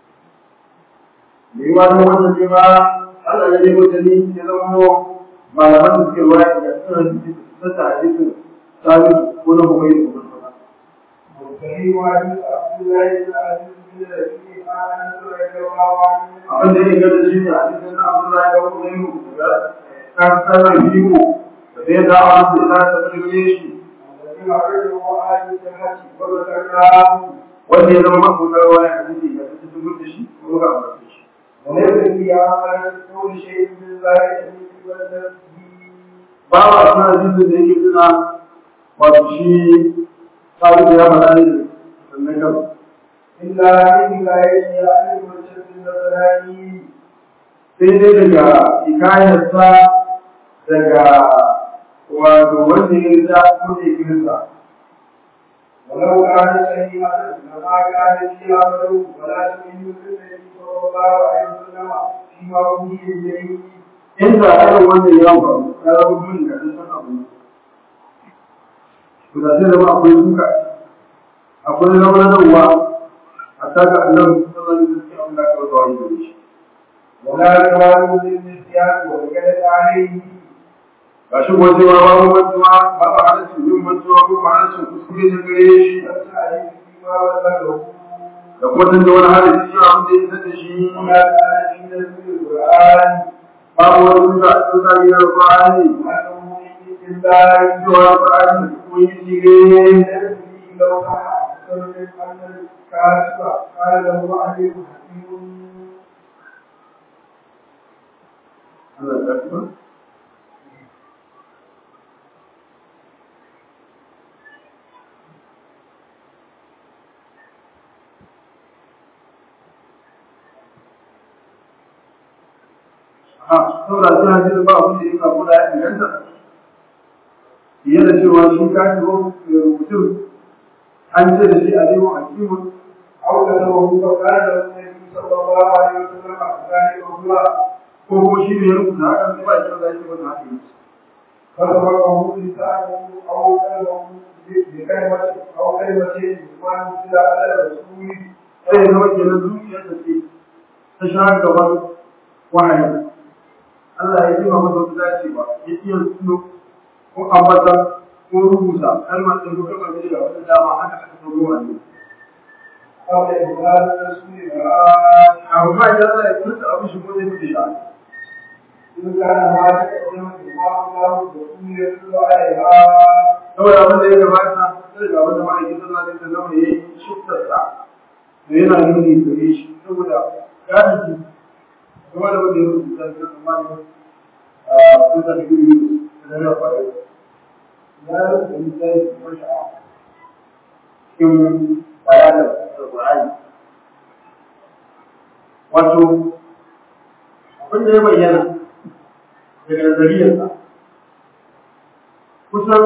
mai wani wannan ne ba Allah ya nemo da ni ya zama malaman da suke waya da suna ta hadisin sabi ko na kuma yin kuma وكريم حديث عبد الله بن عزيز بن ربيع عن أنس رضي الله عنه abin da ya gada shi ne hadisin na Abdullahi da kuma yin kan sanar biyu da bai da Allah da ta tsire shi الذي أخرجه آل الحج وذكرناه wanda ya zama mabuɗar wani hadisi da ta zubar da shi ko ga ambace shi وليس في عمل كل شيء من ذلك والنفس ba wa suna hadisin da yake suna wato shi sabi da ya faɗa ne sannan kan إلا من ولاية أهل المسجد النصراني sai dai daga hikayarsa daga wato wanda ya rida ko ne kirista ولو كان صحيحا لما كان في عمله ولا تؤمن بالنبي صلى الله عليه وسلم فيما أوحي إليه inda irin wanda ya faru ya zama dole da san abu to da sai zama akwai duka akwai raunanarwa a saka Allah sallallahu alaihi wasallam da ka zo wani shi ولا جواز للنسيان والجلد عليه ga shi ko cewa babu mantuwa babu halaccin yin mantuwa ko halaccin kuskure da gare shi نفس عليه فيما بلغه da kuma tunda wani halaccin shi abin da ya da shi ولا كان في نزل القرآن babu wani duka a cikin tsari na Qur'ani وأنه من عند الله cewa Qur'ani kuma yi shige يجري لو صح أكثر من أن الكاتب قال له عليه حكيم Allah ya tsara saboda sun hajji ba abin da ya kafu da ya inganta fiye da cewa shi ka shigo mutum an ce da shi a neman hakimun أو كتبه فقال له النبي صلى الله عليه وسلم ذلك الله ko kuma shi ne ya rubuta hakan ba shi da shi wata hakan فسبقه لسانه أو كلمه بكلمة أو كلمتين ما نزل على رسوله sai ya zama kenan zuciya ta ce ta sha gaban wahayi Allah ya ji masa wata dacewa ya iya suno ko ambata ko rubuta kalmar da ko kalmar da wata dama haka aka zo wani قبل إنزال رسول الله amma idan Allah ya furta abu shi ko zai fi shi إن كان ما تقدم إمام الله رسول يتلو عليها saboda abin da ya gabata sai ga wanda ma'aikin sallah da ta zama ya yi shuktarsa da yana nuni gare shi saboda galibi kuma da wanda ya rubuta shi da tsammanin sun tafi gudu da na faɗa ya rubuta misali kamar sha'a cikin bayanan Qur'ani wato abin da ya bayyana daga nazariyarsa kusan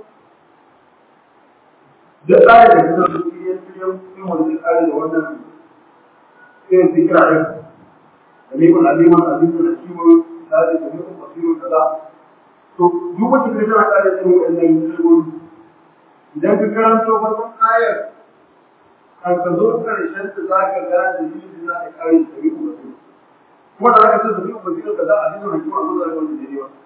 da tsari da kusan da cikin wani tsari da wannan irin fikira ɗin da mikun aliman alimun da kiwon tsari da mikun basiru kaza to duk wacce kai tana tsari da wannan kalmomi idan ka karanto farkon ayar kan ka zo karshen ta za ka gane dalilin da za ka kare da mikun basiru kuma da zaka ce da mikun basiru kaza a cikin hakima ko da wani daidai ba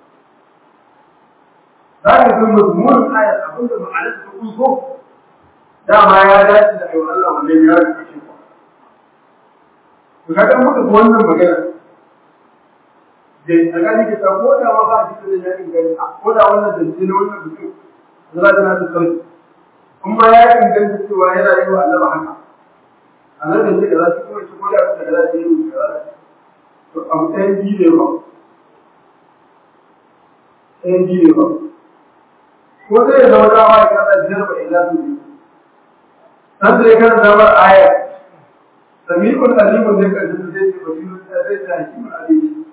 za ka ga mazmunin ayar abinda ma'anar ta kunso dama ya dace da ayyukan Allah wannan ya rike shi ko to kaga muka ga wannan magana da tsakani ke ta ko da ma ba shi da yakin gari ko da wannan zance ne wannan bisu Allah yana da sauki kuma ya inganta cewa yana yi wa Allah haka Allah da yake da shi ko shi ko da ka da shi ne to abu ɗayan biyu ne ba ɗayan biyu ne ba ko zai zama dama ya kada jarba ila su biyu nan da ya kana damar aya sami'ul alimun ne kan shi zai ce basiru zai ta hakimul alim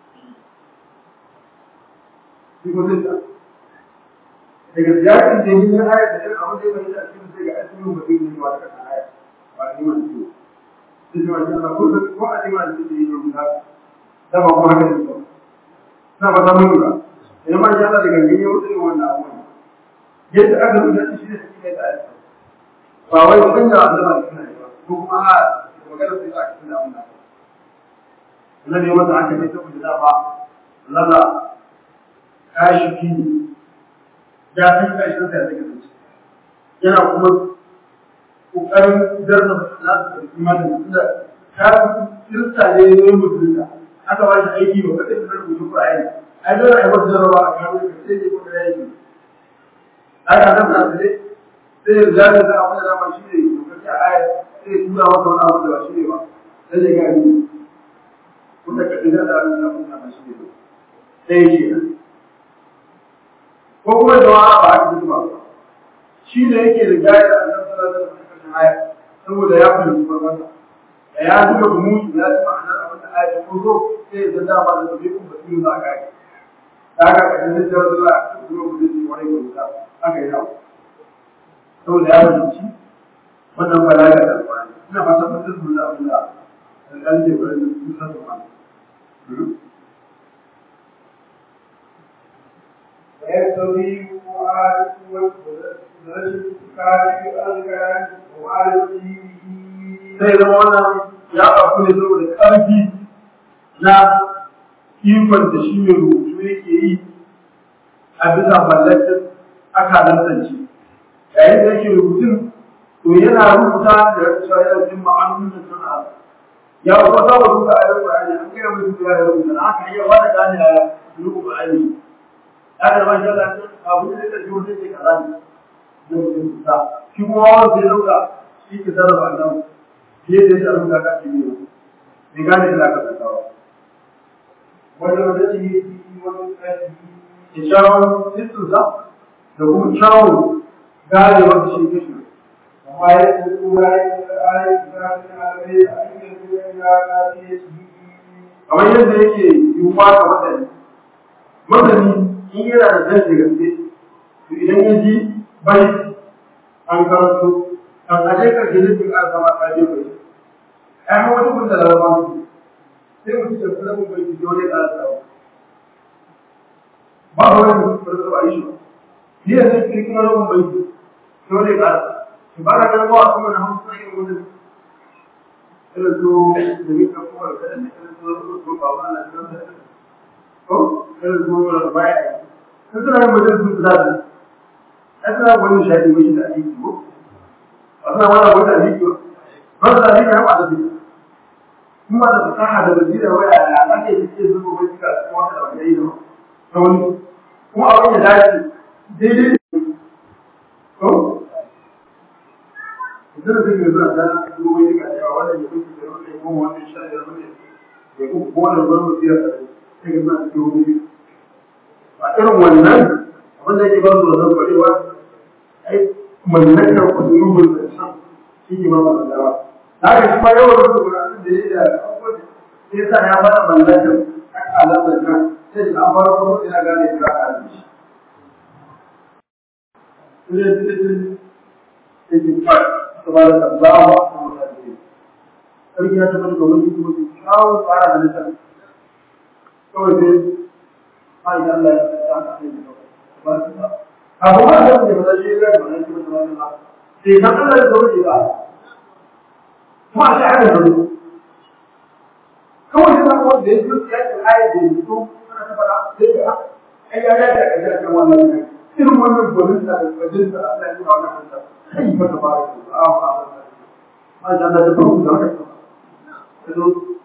shi ko zai ta daga ziyarar da yin aya da irin abin da ya bayyana a cikin sai ga asirin basiru ne ba daga aya ba aliman ce sai ma shi Allah ko aliman ce ne yin da da ba kuma haka ne ba na ba ta mun ba idan ma shi Allah daga ganye wuce wannan abu yadda aka rubuta shi ne cikin da aya ba wai kun da Allah ba kina ba ko kuma a magana sai ta cikin da wannan Allah ne wanda aka mai tabbata da ba lalla kashi kini ya san kashi sai da kake yana kuma kokarin darna nasu da imanin da ka kirta ne ne mutunta aka ba shi aiki ba kada ka rubuta Qur'ani ai dole ai wata jarraba a kawo ka sai ne ko da yake aka nan da sai ya zaga da abin da ba shi ne lokaci aya sai ya tura maka wani abu da ba shi ne ba sai ya gani kuma ka dinga da abin da ba shi ne sai ya ce ko kuma da wa ba a cikin ba shi ne yake da gaya da Allah sallallahu alaihi wasallam aya saboda ya fahimci farkon da ya duka gumu ya ci ma'anar abin da aya ko so sai ya zanda ba da bai kuma basiru ba ga da haka ka dinga da Allah kuma mu dinga wani gwamnati aka yi dawo saboda ya fahimci wannan balaga da alƙur'ani ina fatan mun da abin da alƙalin ke bari su san su ma ويقتضي معارف ورشد كاتب الكلام ومعارفه sai zama wannan ya ɗauku ne saboda ƙarfi na ikon da shi mai rubutu yake yi a bisa mallakar akalan zance yayin da yake rubutun to yana rubuta da ya cewa yana jin ma'anonin da suna ya kuma saba rubuta a yau Qur'ani an kai mai rubuta ya rubuta na haka iya wani gane ya rubuta Qur'ani haka ma shi Allah abu da yake jiwo sai kaza ne da mutum ta shi kuma wanda ya rubuta shi ke sarrafa Allah fiye da yadda rubuta ka ce ne bai gane da ka tsawa wanda shi wani kashi kyakkyawan sissinsa da kuma kyawun gane wanda shi ke shi amma ya ce kuma ya yi da ayi da ta alaƙai a cikin ya na fiye shi kamar yadda yake yiwuwa ga mutane in yana da zai gaske to idan ya ji bai an karanto kan aje ka gele ki ka sama ka je bai ai ma wani kun da lawa sai mutum ya fara mun bai ji dole ka tsawo ba wani fara ba shi ni ya sai ki kuma mun bai ji dole ka ki ba da kalma a kuma na hamsa yin wani irin so da ni ka kuma da irin so ba wannan da ko irin so da baya suna yin majalisun zaɓi a suna wani shaɗi mai da aliki ko a suna wani wani aliki ba su aliki haɓa da zai kuma da fasaha da basira waya da ake da ke zuba wani cika a cikin wata da wani da ta wani kuma a wani dace daidai ne ko idan da zai zuwa da zuba wani cika cewa wannan ya kuka da wani ya kuma wani shaɗi da wani ya kuma wani wani basira da sai ga suna cikin wani a irin wannan abin da yake ba su wannan kwarewa ai mallakar usulubul insan shi ke ba ba da ba na ga shi ma yawan rubuta Qur'ani da yayi da sai sa ya fara mallakar alamar kan sai da an fara kuma ina gane Qur'ani da shi tabaraka Allah wa ta'ala sarki ya tabbata ga wani kuma kawo tsara da littafi kawai dai ai da Allah ya tsaka ne ba abu ba da ne ba shi ga ba ne kuma Allah sai kan Allah ya zo da kuma a ta hada da kawai da ko da yake ya ce ai da su ana ta fara sai ga ai ya ga da kan wannan irin wannan gwanin da wajen da Allah ya yi wannan mutum kai fa tabaraka Allah ma da da ta da haka yanzu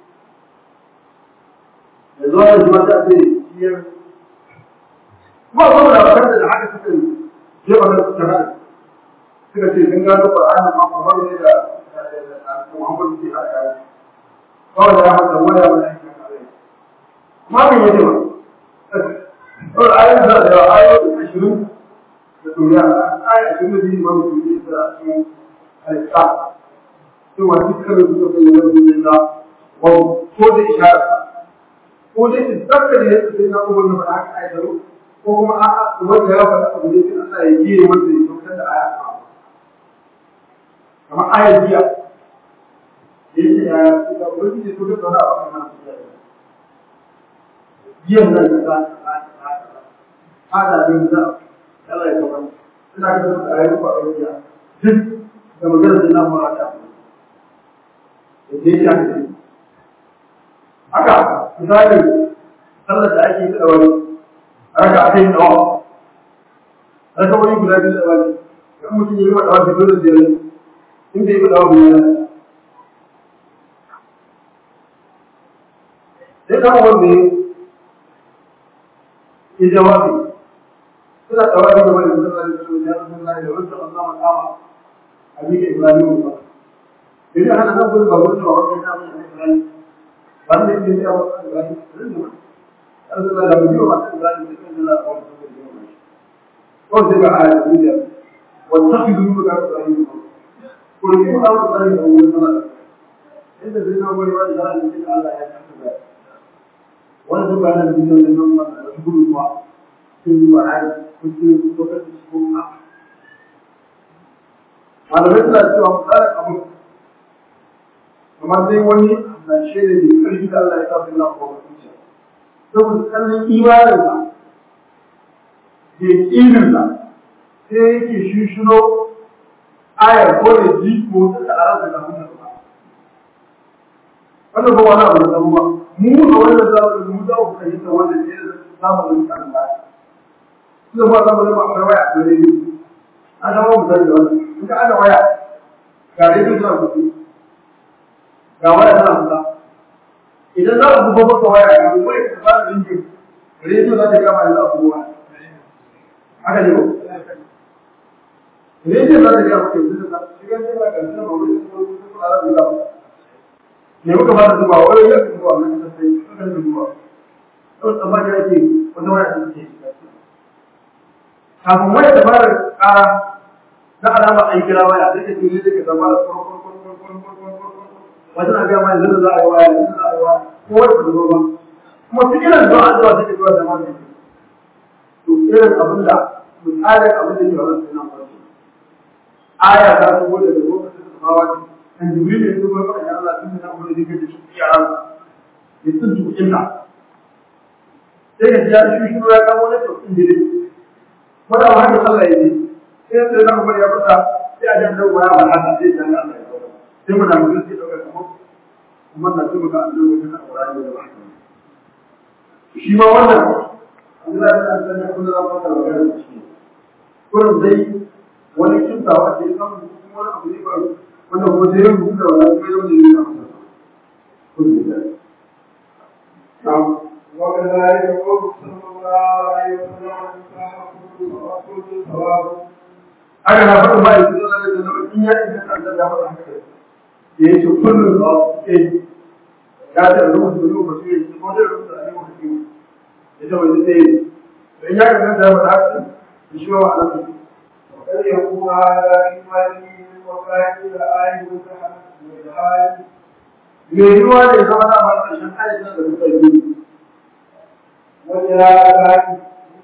da zuwa ta ce biyar kuma kuma da bakar da haka suka je ba da suka hada suka ce sun gano Qur'ani ma kamar ne da Muhammad ke haka kawai da haka wanda wanda yake kare ma kan yace ba to ayoyin da ayoyi 20 da duniya ayoyi 20 ma mutum ne da su alƙa ثم تذكر بسم الله وخذ إشارة خذ تذكر سيدنا أبو بكر معك آية وهم وجه فلا أبو بكر أن يجي وجه يكتب آية كما آية دي ليش يا أبو بكر يقول لنا أبغى جينا هذا بيمزح يلا يكمل لكن آية فأيديا جد كما قال سيدنا مراد da yake haka misali sallar da ake yi da wani raka a kai tsawa raka wani guda biyu da wani kan mutum ya yi wa dawa dole da yare in bai yi wa dawa bai yana sai kama wanda ya jawabi suna tsawa da wani mutum da su ya zama da wani sabon zaman kama a miƙa ibrahim ba jadi anak-anak boleh bangun orang kita mengenai banding ini orang berani itu kalau sudah ada video macam berani itu adalah orang berani kalau juga ada video WhatsApp itu juga kalau berani kalau kita tahu berani orang berani itu video boleh buat jalan itu Allah yang kasih orang juga ada video yang nama sebelum semua itu ada untuk fokus semua ada betul itu apa kamar dai wani na shaida da ƙarfi da Allah ya sa sun lafa wa zuciya saboda kallon imaninsa da yaƙininsa sai yake shushuro ayar ko da ji ko ta ta'arar da kafin da ba wannan ba wani abu da zama ba mu a wannan zamanin mu za mu fahimta wannan ne da zamanin kan ba kuma ba zamanin ba akwai waya a gare ni an zama misali da wannan in ka ana waya ga rediyo suna kuɗi ga waya tana fita idan za ku buga maka waya ga waya ka fara rinjin rediyo za ta gama da za ku buga haka ne ko rediyo za ta gama yanzu da shigar da ba ga sunan ba wani ko ko ala da ba ne muka fara zuwa wani ya zuwa wannan sai suka zuwa to amma da yake wata waya ta ce kafin waya ta fara ƙara na alama an kira waya sai ka tuni da ka zama da wajen a gama yanzu da za a yi waya yanzu za a yi waya ko wata da zo ba kuma su irin zuwa an zuwa take zuwa da mamaye to irin abin da misalin abin da ke wa rasu nan farko aya ta su gode da lokacin da bawa ce kan jibril ne su gode kan Allah tun da abin da yake da shi yaran ya tun tukin na sai ka ji ya shi ya kamo ne to in dire ko da haka Allah ya yi sai da na kuma ya fita sai a jan da waya ba haka sai dan Allah ya sai muna mutum sai ɗaukar kuma na ce maka an zama kan Qur'ani da ba shi ma wannan Allah ya san da kullu zan fara magana da shi kullum dai wani kintawa da ya samu kuma wani abu ne ba wanda ko dai yin buɗe wannan kai wanda ya samu kullu da وكذلك قول صلى الله عليه وسلم haka na faɗin bayan su zama da zama in ya isa kan zama faɗin haka da ya ce kullum da wasu ke ya ce rubuta da rubuta su yi ko da rubuta a rubuta su yi ya ce wani sai yi to in ya kan zama da haka da shi wa ma'ana su وقد يكون هذا إيماني مقاتل آية وتحمل me yiwa da zama da ba ƙarshen ayat nan da muka yi وجاء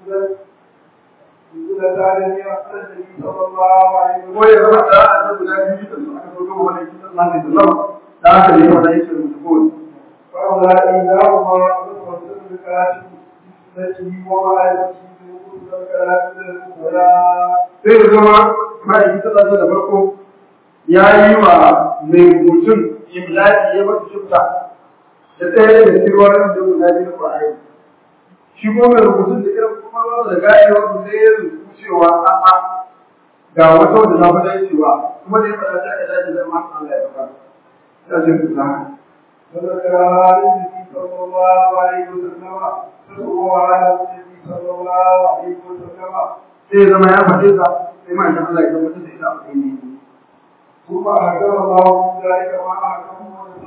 نزل تعالى أحسن النبي صلى الله عليه ko ya zama da a guda biyu da su aka so wani kisan Allah da Allah da aka yi wani yake rubutu فأولئك إلهما وسلم الكاتب بسنته ومعرفته بوجود الكلام الأولى sai ya zama ma'aikata da da farko ya yi wa mai rubutun imlaki ya masa shifta da tsaye da tirwar da guda biyu Qur'ani shi ko mai rubutun da irin kuma da gayewar da sai ya rubuta cewa a'a ga wata wanda na faɗa cewa kuma da ya faɗa ta da dace da ma Allah ya faɗa sai sai ku san وذكر النبي صلى الله عليه وسلم فهو على النبي صلى الله عليه وسلم sai zama ya faɗe ta sai ma Allah ya tabbatar da ita a cikin ثم أحكم الله ذلك ما أحكمه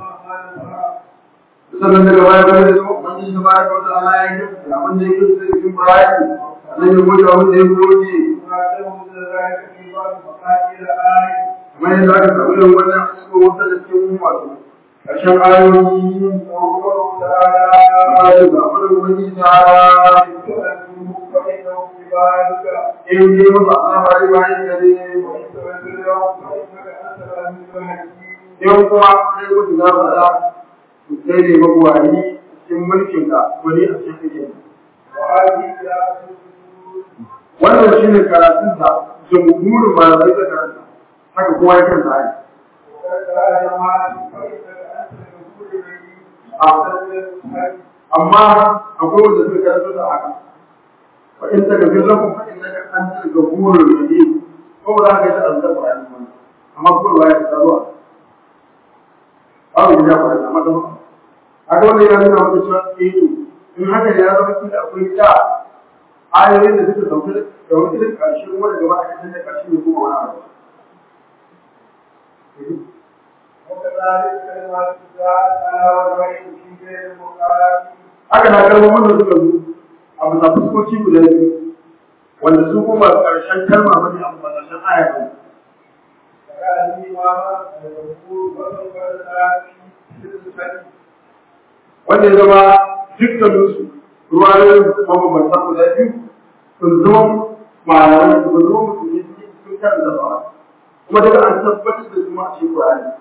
sannan daga baya bane da kuma wani da baya ko da Allah ya yi da wanda yake cikin bayani sannan ya goge wanda ya goge kuma ya zaka samu irin wannan a cikin wata da cikin wato ƙarshen ayoyi da wani wani ta in yi masa al'amari bayan gare yau kuma sai wasu na faɗa sai ne mabuwayi cikin mulkin ka wani a cikin wannan shi ne karatun da jamhurin malamai da karanta haka kowa ya kanta ne amma akwai wanda suka karanta da haka fa in ta gafi lakum fa innaka antal ghafurur rahim ko ba za ka yi ta azaba ba amma ko ba ya tsaro babu da ba amma da haka wannan yana nuna maka cewa in haka ya zama kila akwai da ayoyin da suka sauke da wani irin ƙarshe kuma daga ba a kasance da ƙarshe ne kuma wani abu haka na kalmomin da suka zo a bisa fuskoki guda biyu wanda su kuma ƙarshen kalma bane a ƙarshen aya ne wanda ya zama dukkaninsu ruwayoyin mabambanta guda biyu sun zama malamai sun zama musulmi sun kan da ba kuma daga an tabbatar da kuma a cikin Qur'ani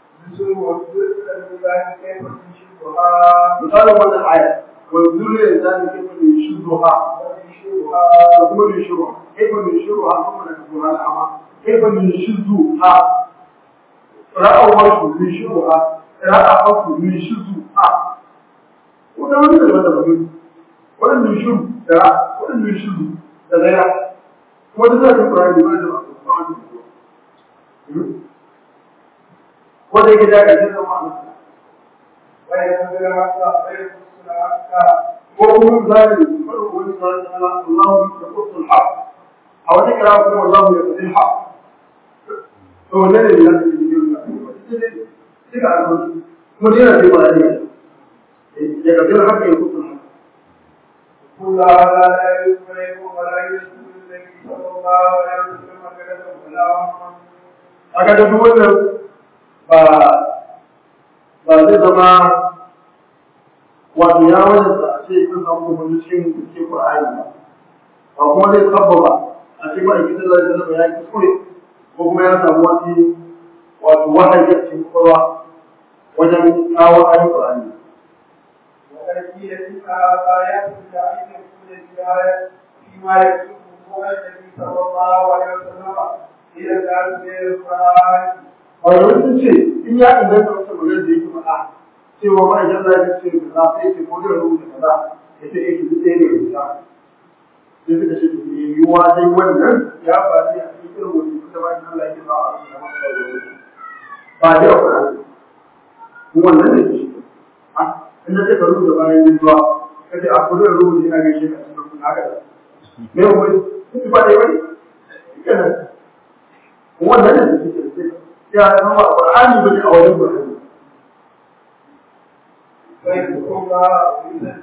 misalin wannan aya wa zuriya da ne ke mun shuruha da kuma mun shuruha kai mun shuruha kuma da kuma amma kai mun shuruha ra'awar mun shuruha ra'awar mun shuruha wannan wani da wanda ba wannan shuru da wannan shuru da daya kuma da zai Qur'ani ba da ko da yake da kace da ma'ana wai da da mata sai ko kuma zai ko wani sai Allah ya qutul haq a wani kira kuma Allah ya qutul haq to ne ne ya ce diga alƙawari kuma ne da ba da ya ga dole haka ya qutul haq kullu ala la yuqribu wa la yusbihu alladhi sallallahu alaihi wasallam kada aka da duk wannan ba zai zama wato ya wajen da a ce kan samu wani cikin cikin Qur'ani ba kuma zai sabbaba a cikin ma'aikatan da zai zama ya kuskure ko kuma ya samu wani wato wahayi a cikin kwakwalwa wajen kawo ayin Qur'ani. وتركية الآيات التي تكون الآية فيما يكتبه النبي صلى الله عليه وسلم إلى الناس بالقرآن. Wani ce in ya inganta wata magana da yake faɗa cewa ba idan za ka ce ka sai ce ko da rubuta kaza ya ce yake duk ɗaya ne rubuta sai suka ce to me yiwuwa dai wannan ya faru a cikin irin wani da ba Allah yake ba a cikin ba da Qur'ani wannan ne shi in da ka rubuta bayan yin zuwa kace a kudin rubuta ina gaishe ka cikin haka me wani ba dai wani kana wannan ne shi ya zama Qur'ani bane a wajen Qur'ani sai kuma wannan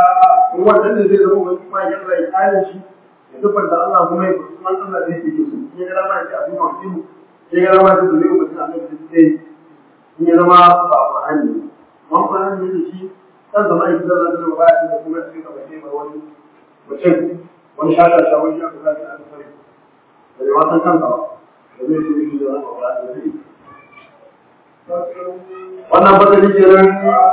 da zai zama wani kuma ya rai kayan shi ya zubar da Allah kuma ya kuma Allah zai yi su ya ga dama ya abin wakili ya ga dama ya zuri mutum a nan sai in ya zama ba Qur'ani man Qur'ani ne shi kan zama ya zama da ba ya da kuma sai ka bace ba wani mutum wani shata shawon ya ga da an fare da ya san kanka ba da zai shi da Qur'ani wannan bazali kenan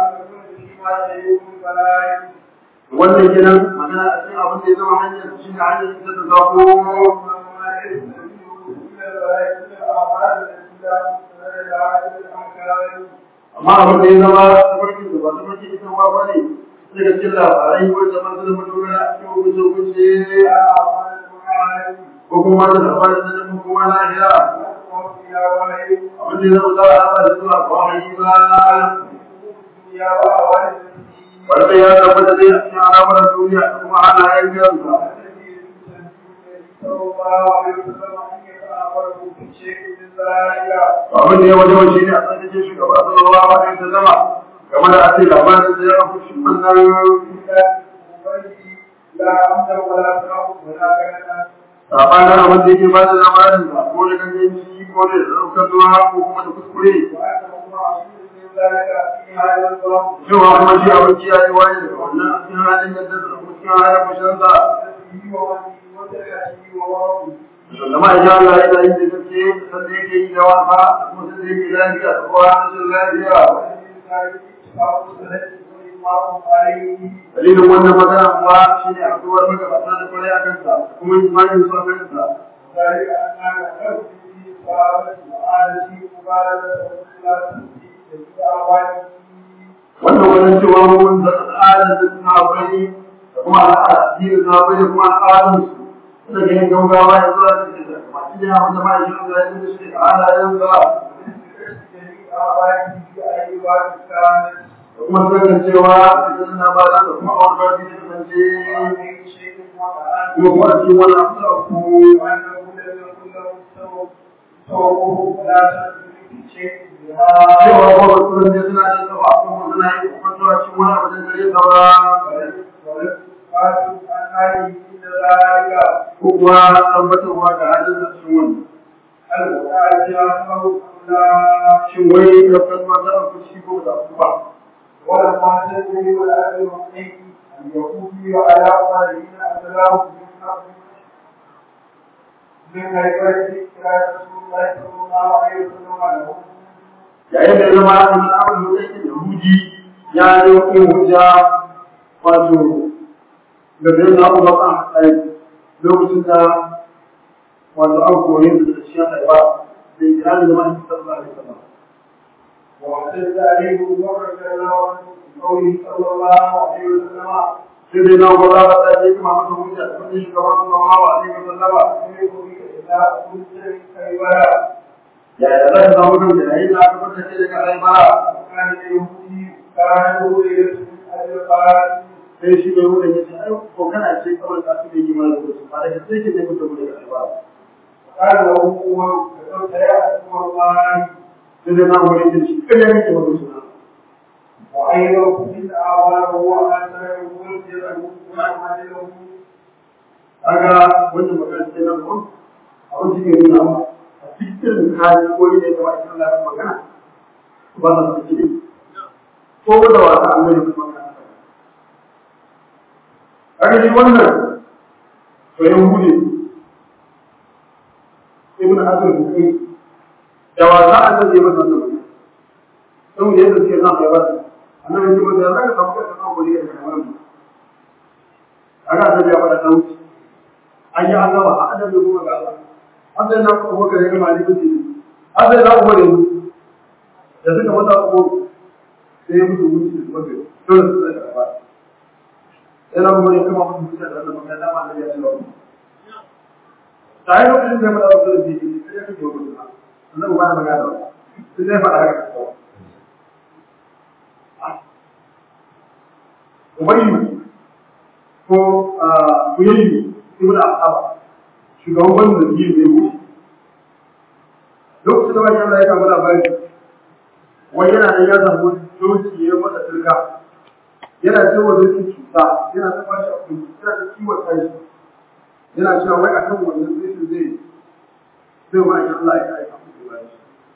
wannan kenan magana a cikin abin da ya zama hanyar shi ne hanyar da ta zafo amma abin da ya zama tafarkin da ba tafarkin ita wa ba ne sai ga cikin labarai ko zaman da madogara a cikin hukunce ko kuma da labarin da zama kuma lahira abin da ya zama za a haɗa da zuwa ba wahayi ba wanda ya tabbata zai a cikin alamar duniya da kuma halayen yanzu abin da ya waje wace ne a tsarkake shugaba sallallahu alaihi wasallama game da ake labarin da ya fi shi sabanin abin da yake ba da labarin da ko da ganganci ko da ɗaukar zuwa ko kuma da kuskure cewa kuma shi abin kiyaye wani daga wannan a cikin halin yadda da kuma cikin halin fushinsa da ma'aikin Allah ya da yin da gaske sanda yake yi da wasa kuma sanda yake lafiya da kowa rashin lafiya dalilin wannan magana kuwa shi ne a kowar magabata da kwarai a kansa kuma imanin su a kansa wannan wajen cewa mun da al'adar da sahabbai da kuma al'adar sahabbai da kuma al'adunsu suka ga yin gaugawa ya zuwa da ke da masu yin abin da ma yi Allah ya da shi da halayen sa da kuma suka cewa idan na ba da kuma a wani babi da kasance kuma kuma cikin wani abu da cewa ba wasu ranje suna yin saba kuma suna yi kuma cewa cikin wani abu da gare sa ba ko kuma tabbatarwa da halin da cikin wani shin wai da kalma za a fushi ko da ku ba ولما تدري والأهل المحيط اليهودي على قائلين أسلام من هيبته إلى رسول الله صلى الله عليه وسلم yayin da zama da al'amari da yake Yahudi ya yi wa hujja wato da zai na kuma kan kai lokacin da wato an koyi da shi ya ba da ikirari da ma'aikin sallallahu alaihi wasallam واعتز عليه عمر رضي الله عنه بقوله صلى الله عليه وسلم سيدنا أبو بكر الصديق محمد بن جعفر صلى الله عليه وسلم إذا كنت خيبرا يا الله زمانك جاهل لا تقول شيء خيبرا كان اليهودي كانوا يرسل القرآن sai shi bai wuce ya ce ai ko kana ce kawai ka su yi mana da su ba da sai ke ne mutum da khaibar قال له هو يا الله sai na wani da shi kai yake wa suna وأيضا من أعوانه وأثره وجهه وعمله aga wannan magana sai na ko a wani ke nuna ba a cikin kayan koyi ne da wa'in Allah magana ba za su ce ko da wata Allah ya kuma kana aga shi wannan to yan gude ibn Hazm kai da wasa Allah ya masa wannan magana don yadda suke zan kai ba annabi ya ce da zaka samu ka samu guri da kamar mu aga da ya fara sauki an yi an gaba a adabi kuma ga Allah an sai na kuma kare ga mali kuci an sai na kuma da suka mata kuma sai musu mutu da kuma dole su da gaba sai na kuma kuma mutu da Allah da ma da ya ce ba sai lokacin da mata da biki sai ya ce ko annabi ba magana sai zai fara haka ko ubayyu ko kuyayyu ibn al-Aqaba shugaban wanda ke da yau lokacin da wani Allah ya kama labari wai yana da ya samu doki ya masa turka yana cewa doki cuta yana ta bashi a kuma yana ta kiwon kai yana cewa wai akan wannan zai sai ma in Allah ya aika musu ba shi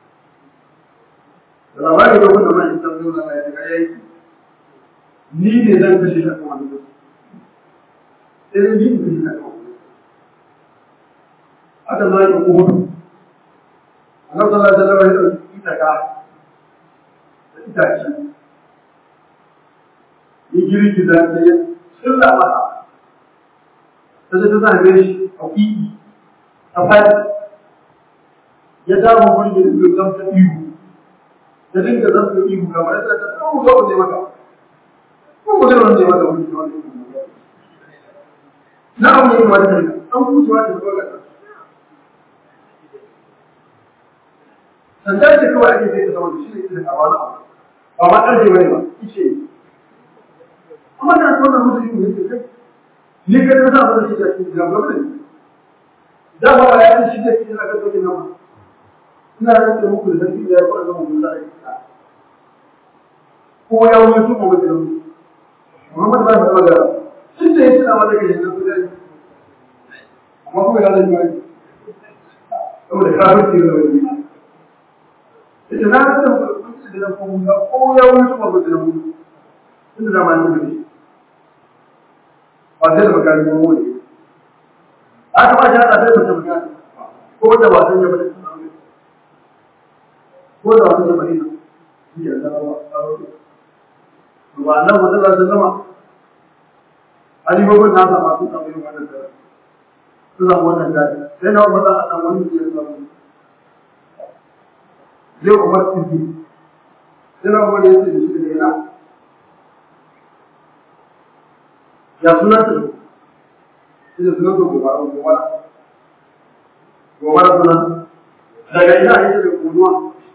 da labari da wanda ma in san zuwa Allah ya ga yayi ni ne zan kashe shi kuma wani sai ni ne zan kashe aka zo ya kuma Allah sallallahu alaihi wasallam ya dauki itace ya girgiza ta ya tsilla masa ta ta zame shi a ƙiƙi a fadi ya damu wani da dinga zamta ihu da dinga zamta ihu kamar yadda ta tsawo ga wanda ya maka ko ba zai wanda ya maka wani wanda ya maka na abu ne wani tarika an kucewa ta zuwa ga sanda ce kawai ake zai ta zama da shi ne ita da wani abu ba ma ƙarfe bane ba ice amma da so na musu yi ne kai ni ka da sa ba shi da shi ga gaba ne da ba ya ce shi da shi na ga take nan ina rantsa muku da shi da ya fara zama mun sai ko ya wuce su ko da mu Muhammad ba da magana shi da yake da wanda ke da su da amma ko ya da ni saboda kafin da wani ita na rantsa muku da kuma ko ya wuce ko da mu inda da ma ne ba sai da makami ne wani aka ba shi hada sai da makami ko da ba san ya bane ko da ba san ya bane shi ya zama ba nan wata za ta zama alibabin nasa masu samun wannan da su zama wannan daji sai na wata a san wani ya samu zai umar tv sai na wani ya ce da shi da yana ya sunan su shi da sunan su gobara sunan daga ina yake da kunuwa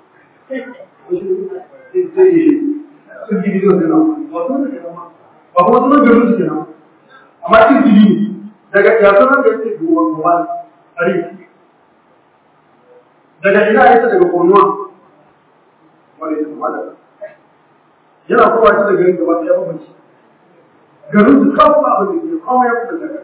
sai yi sun gidi zuwa kenan ba sunan da kenan ba kuma sunan garin su kenan amma sun gidi daga ya sunan da yake gobara ari daga ina yake daga kunuwa wani ya kuma da yana kowa shi da garin gaba ya babanci garin su kawo ba abin da ke kawo ya kuma daga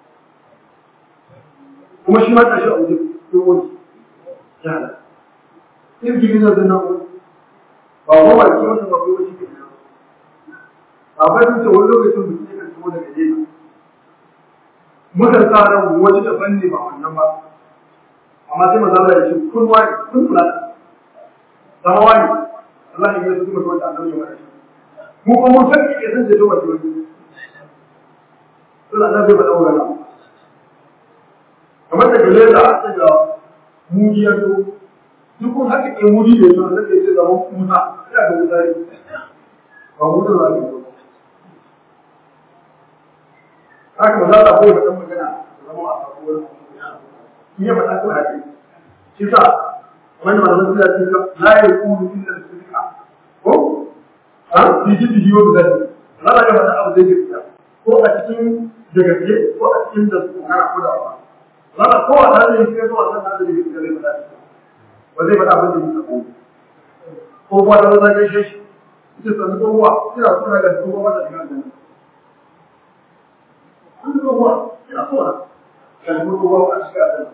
kuma shi ma ta shi a wajen wani jihar irgin da zai nan ba kuma ba ke wata ba kuma shi ke nan ba ba sun ce wani lokacin da ke kan tumo daga jena mukan sa ran wani daban ne ba wannan ba amma sai maza Allah ya ce kun wani kun kula zama wani Allah ya yi su kuma wanda annabi ya wani mu kuma mun san ke san da wani wani suna nan zai faɗa wurana kamar da gale da aka da mudiyar to duk kun haka ke mudi da yawa sai ce zama musa ina da mutane ba musa za ka yi haka ba za ta koyi faɗan magana zama a sabuwar iya faɗa ko haka shi sa wani malamin suna ce la ya kuru illa sirka ko a fiji bidiyo da zai za ka ga faɗa abu zai gaskiya ko a cikin da gaske ko a cikin da su ana kudawa zaka ko a tare da shi ko a san da shi da zai fada ba zai fada abin da yake ko ba da zaka gaishe shi ita san ko wa ina so na ga ko ba da shiga da an ko wa ina so na kan ko ba a shiga da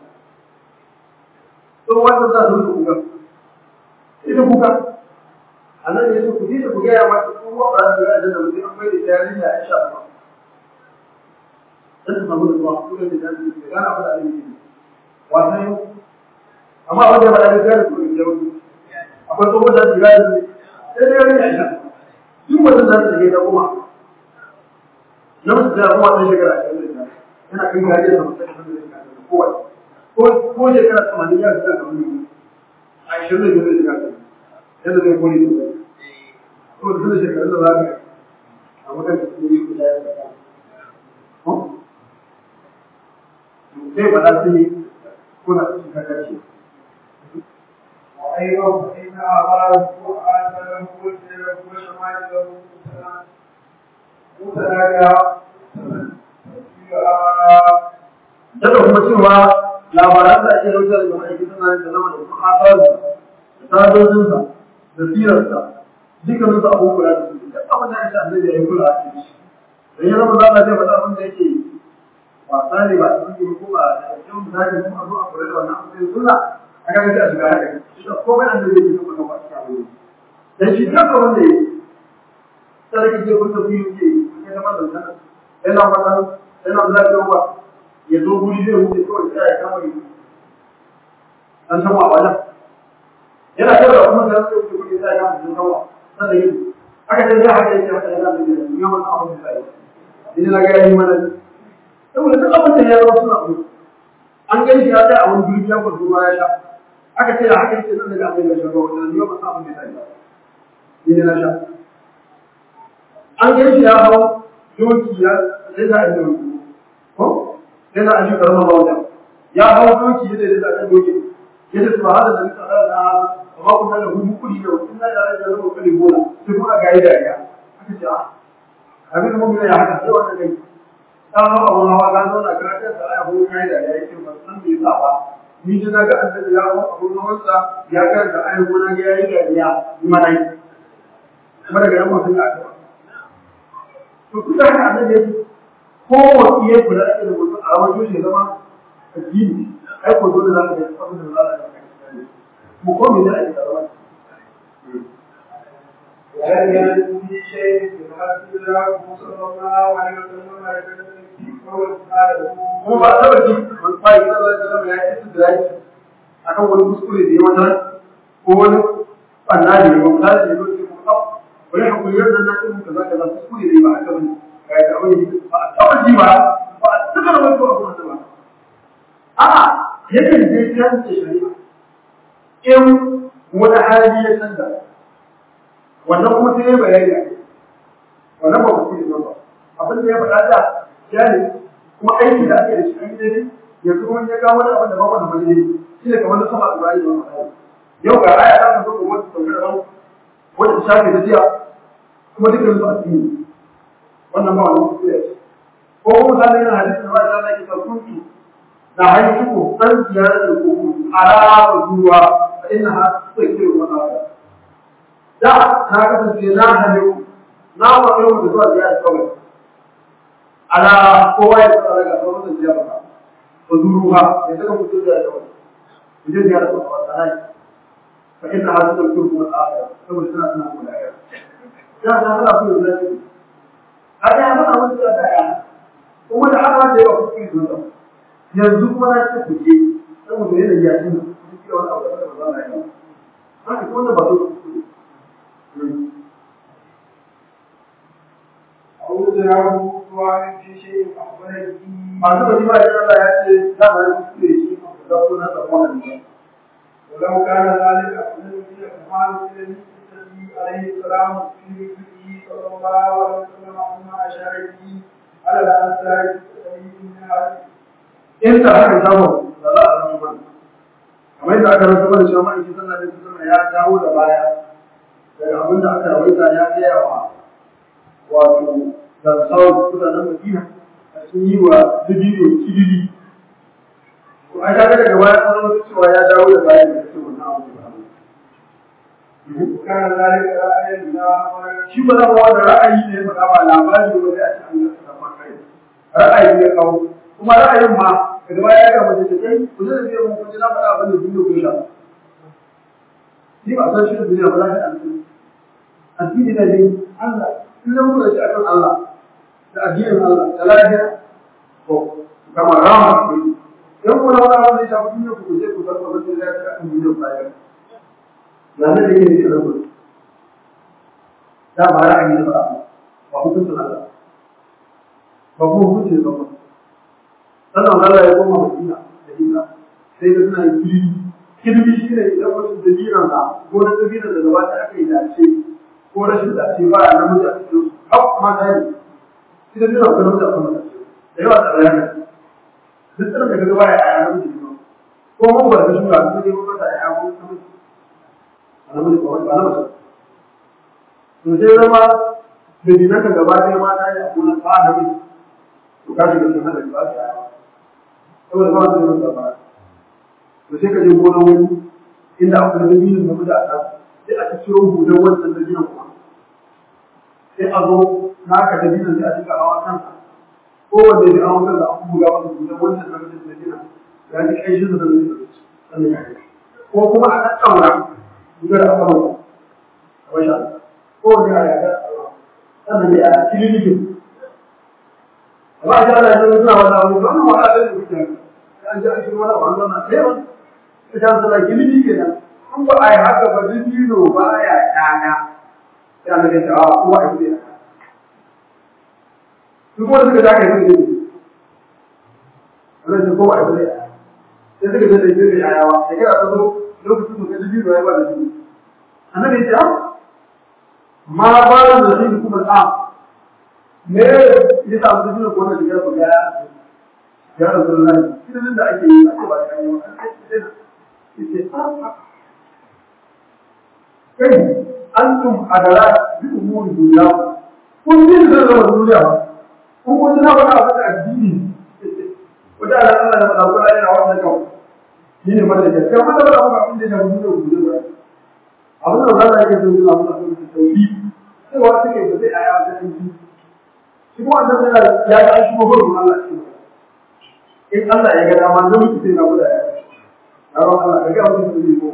to wanda za su kuka ita kuka annan ne ku ji da ku ga ya ma ko ba da shiga da mutum an bai da jari da Aisha ba dan samu da zuwa kuma da dadi da gana fada da ni wannan amma wanda ba da gari ko da wani akwai kuma da shiga da ni sai da yari Aisha duk wanda za ta ga kuma nan da kuma da shiga da yana kan gaje da mutum da ko ko shekara 80 ya shiga da wani Aisha ne da shiga da yadda zai koli da ko da shekara da zaka amma kan shi ne da ya sai ba za su yi kuna cikin kakashi. وأيضا فإن أعراض القرآن له وجه وشمائل متلاقى Daga kuma cewa labaran da ake rauta da ma'aikin suna da zama da kuma asali da tsadojinsa da sirarsa dukkanin su abubuwa kula da su da abin da ake annabi ya yi kula a cikin shi. Da ya zama za a ce faɗa abin da yake wasa ne ba su yi ko ba da cikin misali kuma a zo a kula da wannan abin sunna aka ga a shiga haka shi da komai an da yake kuma ba ta wani dan shi kanka wanda yake sai kake kun tafi yake kai da manzon yana fatan yana lafiya ba ya zo guri zai wuce kawai sai ya kama yi an san wa wajen yana kawai kuma sai ya wuce guri sai ya kama yi kawa sannan yi aka ce ya haka yake haka yana da yi yawan abin da sai ni na ga yi mana saboda duk abin da ya zama suna ku an gani shi ya tsaya a wani guri ya kwazo ruwa ya sha aka ce ya haka yake nan daga abin da shi ruwa wajen yau ba sa abin da sai ni na sha an gani shi ya hau doki ya sai za a yi doki ko sai za a shi karamar wajen ya hau doki yadda ya zaɓi doki yadda su ba hada da nika da na amma kuma da hudu kudi da wasu na yare da zama kuli bola sai kuma ga yi dariya aka ce a abin da mun ya haka sai wannan kai ta hau abun hawa ka zauna karatun da aya hudu kai dariya yake ba san me yasa ba ni ji na ga annabi ya hau abun hawansa ya karanta aya gona ga yayi dariya ni ma nayi kuma daga yan mutum ya aka to kuka haka annabi yake ko wani iya kula da mutum a wajen shi zama addini ai ko dole za ka yi abin da za ka yi mu ko me da ake tsara وهل يجد في شيء في حد الله صلى الله عليه وسلم kuma ba ta bace man fai sallallahu alaihi wasallam ya yi istidrai akan wani kuskure da ya wata ko wani banna da ya wata da ya ce ko wani hakuriyar nan na cikin kaza kaza kuskure da ba aka bane kai da wani ba a taba ji ba ba a saka da wani ko ba a'a yake da ya canza shari'a in wani hali ya canza wannan kuma sai ya bayani wannan ba ku ji ba abin da ya faɗa da ya ne kuma aiki da ake da shi an dai yanzu kuma ya kawo wani abin da ba wannan bane shi ne kamar sama Ibrahim ba yau ga aya ta zo ga wata sauƙi da wata shafi da jiya kuma dukkan su addini wannan ba wannan kuskure ko kuma misalin yana hadisin da Allah ya ce kuntu da haikuku an ziyarar da kuku ala ruwa fa innaha tukiru maqata da na kasance na haliku na faɗo da zuwa ziyarar kawai ala kowa ya tsara daga sauran da ziyarar ba to duruha ya saka mutum ziyarar kawai idan ziyarar ba ba tsara fa innaha tukiru maqata saboda suna kula da ya ta fara ku da shi haka ya fara wani da ya kuma da haka da yawa kuskure sun yanzu kuma na ce ku je saboda yana ya tuna duk da wani abu da ba za a yi haka kuma ba su أو تراه وعن في شيء أخبره masu bari ba idan Allah ya ce za mu yi kuskure shi da kuma da wannan ولو كان ذلك أفضل من الكمال الذي عليه السلام في وجوده صلى الله عليه وسلم عما أشار به على الأنصار من هذه in ta haka samu da za a zama mana kamar yadda aka rasa mana cewa ma'aikin sallah da suna ya dawo da baya daga abin da aka rawaita ya gaya wa wato zansawar mutanen Madina sun yi wa dabino kididi to a kaga daga baya an zama cewa ya dawo da baya da cewa wannan abu da كان ذلك رأيا لا shi ba za mu wanda ra'ayi ne ya faɗa ba labari ne wanda a cikin ra'ayi ne kawo kuma ra'ayin ma daga baya ya gama da kai ku zai zai mun kuma na faɗa abin da duniya ko sha ni ba san shi da duniya ba za ka addini da ne Allah in zan kula shi akan Allah da addinin Allah da lafiya to kama rama ku dan kuma wani abin da ya shafi duniya ku je ku san abin da ya shafi akan duniya ba ya nan da yake da rabu da ba ra'ayi ne ba hukuncin Allah ba kuma hukuncin Allah sannan Allah ya koma Madina da Hijira sai da suna yi kirbi shi ne idan wasu dabinan sa ko da dabinan da gaba ta aka yi dace ko rashin dace ba a namiji a cikin su hau mata ne shi da dabinan kan namiji a kuma dace da yawa da bayan duk tsarin da gaba ya aya namiji ne ko mun ba da shura ko dai mun ba ya ko namiji a namiji ko ba namiji to sai zama dabinan ka gaba ɗaya mata ne a kuma ba namiji to ka shiga cikin hadari ba ta saboda ba su da ba to sai ka je gona wani inda aka da dabinin da muda ta sai a ciro hudan wannan dabinin kuma sai a zo naka dabinin sai a cika hawa kansa kowanne da an wutar da an buga masa gudan wancan da mutum da gina ya ji kai shi da sannan ya yi ko kuma a ɗaɗɗaura gudan a saman a washa kowanne a yaga sannan da ya cikin jikin amma a jana yanzu suna wani abu da wannan wahala ɗaya da kuke an ji an shi wani abu wannan ɗaya ba ta jan sana gilimi kenan an ba a yi haka ba dino ba ya ƴaƴa ya na gaci a kowa a yi su kuma suka daga yi ne wannan shi kowa a yi sai suka zai da yi da yayawa shekara ta zo lokacin da kaji biyu ya ba da biyu annabi ya ce ma ba da shi kuma a me ya sa mutum ne ko na shigar ba ya Rasulullah kiran da ake yi ake ba da yawa kai antum adala bi umuri dunya kun yi da zama duniya ba kun ko na faɗa abu da addini wanda Allah da faɗa kula yana wannan kawo ni ne mallaka kai kuma da abu abin da ya gudu da gudu ba abin da Allah yake so yana mun da tauhid sai wa take da sai aya da shi shi kuma annabi ya ga shi ko gurin Allah shi in Allah ya ga dama nan mutum sai na gudu ya Allah Allah ga wani da ne ko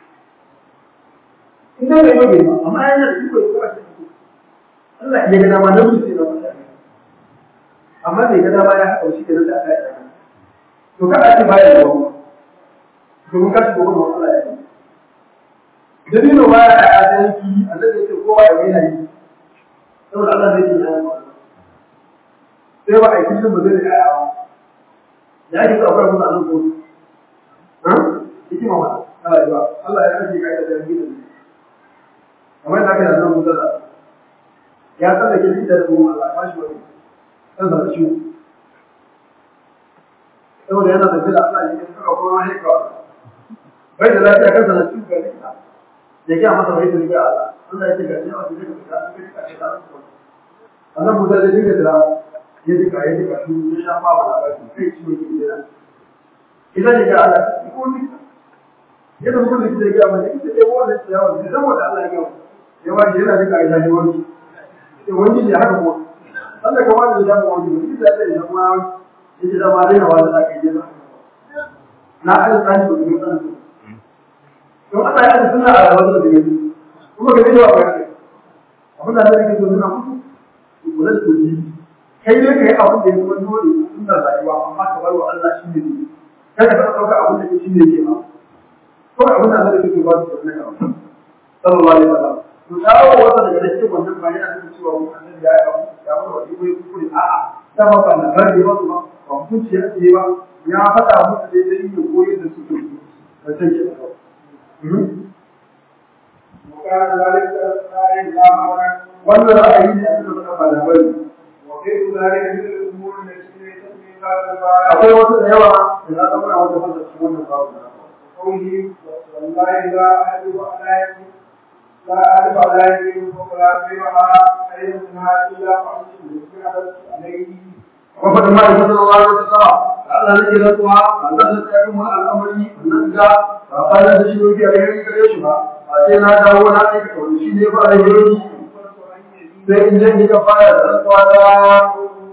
ina ne ba amma yana da iko ko ba Allah ya ga dama nan mutum sai na gudu amma bai ga dama ya haɗa shi da da aka yi to kada ake bayar da wani domin kashi gobe da Allah ya yi dalilin baya a adalci annabi ya ce kowa ya bayyana yi saboda Allah zai yi yana sai ba a yi kullum ba zai da yawa ya ake sa akwai mutane ko hikima ma Allah ya kashe kai da yanzu da kamar da aka yi nan mutum ya tsallake shi da ruwan Allah ba shi wani ɗan zama ciwo saboda yana da bila Allah ya saka kuma heka bai da lafiya kansa na ciwo ga likita ya gaya masa bai da riga Allah Allah ya ce ga yawa da ka ce ta annan mutum da dinga da ya dika shi ya shafa wa labari kai ciwo ke jira idan ya ga Allah ko likita yadda mutum da ke ga mai likita ya wanda ya wanda saboda Allah ya ga ya wani yana dika ya ne wani ne haka ko Allah ka wani da jama'a wani ne da ya zama yake da malai na wani zaka yi na ala tsani ko kuma tsani to Allah ya yi sunna a wannan da gani kuma ga dai ba abin da Allah yake so nuna muku kula da shi kai ne kai abin da yake wani dole sunna rayuwa amma ka bar wa Allah shi ne kada ka dauka abin da shi ne ke ma ko abin da Allah yake ba su ne sallallahu alaihi wasallam to dawo wata daga cikin wannan bayanin da cewa annabi ya yi ya bar wa ibo kuri a'a dama ba na bari ba ba hukunci ya ce ba ya faɗa musu da dai da koyar da su ke da sai ke da wannan ra'ayi ne da suka faɗa da bari akwai wasu da yawa da za ta fara wata fasa cikin wannan babu wallahi la ahadu wa alayhi لا أعرف عليه ولا أعرفها أيضا إلا فأنت عليه وقد ما يقول الله تعالى على نجلتها أن تستقيم الأمر نجا فقال تشير في غير كريشها أتينا دعونا عليك ونشيد عليه فإن جنك فايا وقال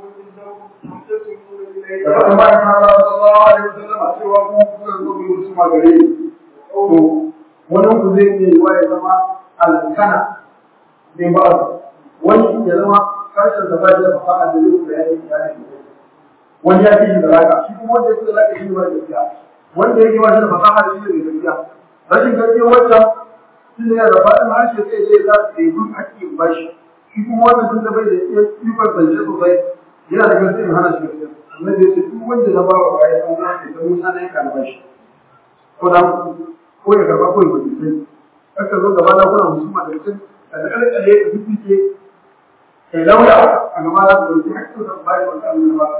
فقد ما يقول الله عليه وسلم أشوفه كل ذي يسمى غريب ونقول ذي ويزما alkana bai ba wani ya zama karshen da bai da fasaha da zai bayani ya ne wani ya fi shi da laka shi kuma wanda ya fi da laka shi ne wani gaskiya wanda yake ba shi da fasaha da shi ne gaskiya rashin gaskiya wacce shi ne da faɗin harshe sai zai za su yi duk haƙƙin bashi shi kuma wanda tun da bai da ikon zance sosai yana da gaskiya hana shi gaskiya annabi ya ce duk wanda na ba wa bayan an wani da musa na yanka na bashi ko da ko ya karɓa ko ya mutu sai aka zo gaba na kuna musamman da mutum da kalkale da duk ke kai lauya a gaba da dauki hakkin da bai wata Allah ba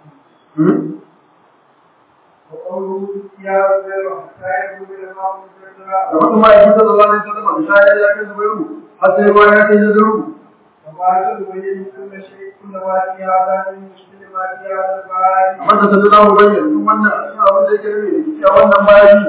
da mutum ma yake sallallahu alaihi wasallam da shayar ya kai zubairu har sai ba ya kai zubairu amma da sallallahu alaihi wasallam wannan a cikin abin da yake rabe da kiyar wannan bayani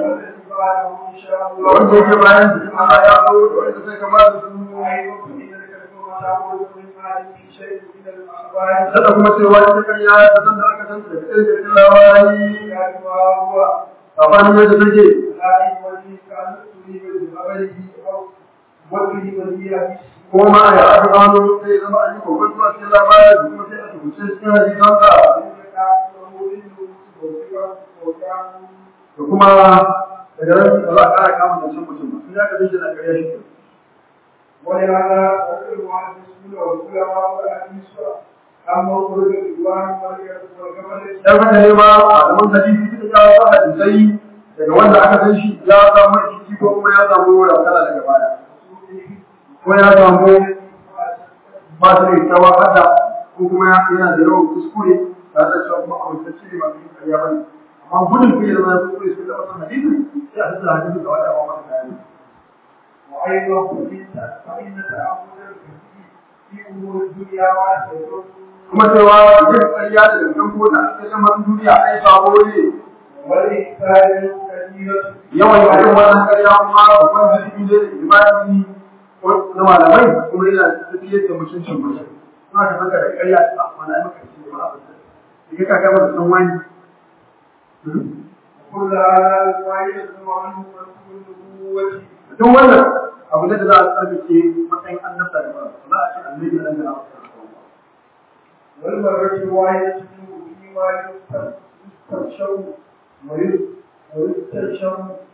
wanda yake bayan su Allah ya zo da wanda sai kamar da su Sada kuma cewa ita karya ta san da aka san da kai da cikin labari sabanin yadda take ko ma ya aka gano sai zama an yi kokon zuwa cikin labarin da kuma sai a tuhuce cikin hadisansa da kuma daga nan ba za a kara kama da can mutum ba sun ya kasance na karya shi ولهذا أقول المحدثون والعلماء والحديث أما خروج الإخوان والجمال dan haka ne ma malaman hadisi suka kawo hadisai daga wanda aka san shi ya samu rikici ko kuma ya samu rakala daga baya ko ya samu ba su da tawa hada ko kuma yana da yawan kuskure tare da cewa kuma a wancan cire ba su karya ba ne amma gudun kuke da bayan kuskure su da wasu hadisi sai a cikin hadisi da wata ba masu bayani وأيضا فإن تأمل في أمور الدنيا واسعة kuma cewa yin ƙarya da gangan ko da ake lamarin duniya ai sabo ne yawan yayin wannan ƙarya kuma babban zirgi ne da imani na malamai kuma yana tafiyar da mutuncin mutum kuma ka saka da ƙarya a mana ai maka shi ba abin da ka ga ba san wani كل هذا الوعي سمعه والنبوة duk wannan abu ne da za a tsarkake matsayin annabta da ba za a ce annabi nan da والمرة الواحدة فيما يستبشر ويستشر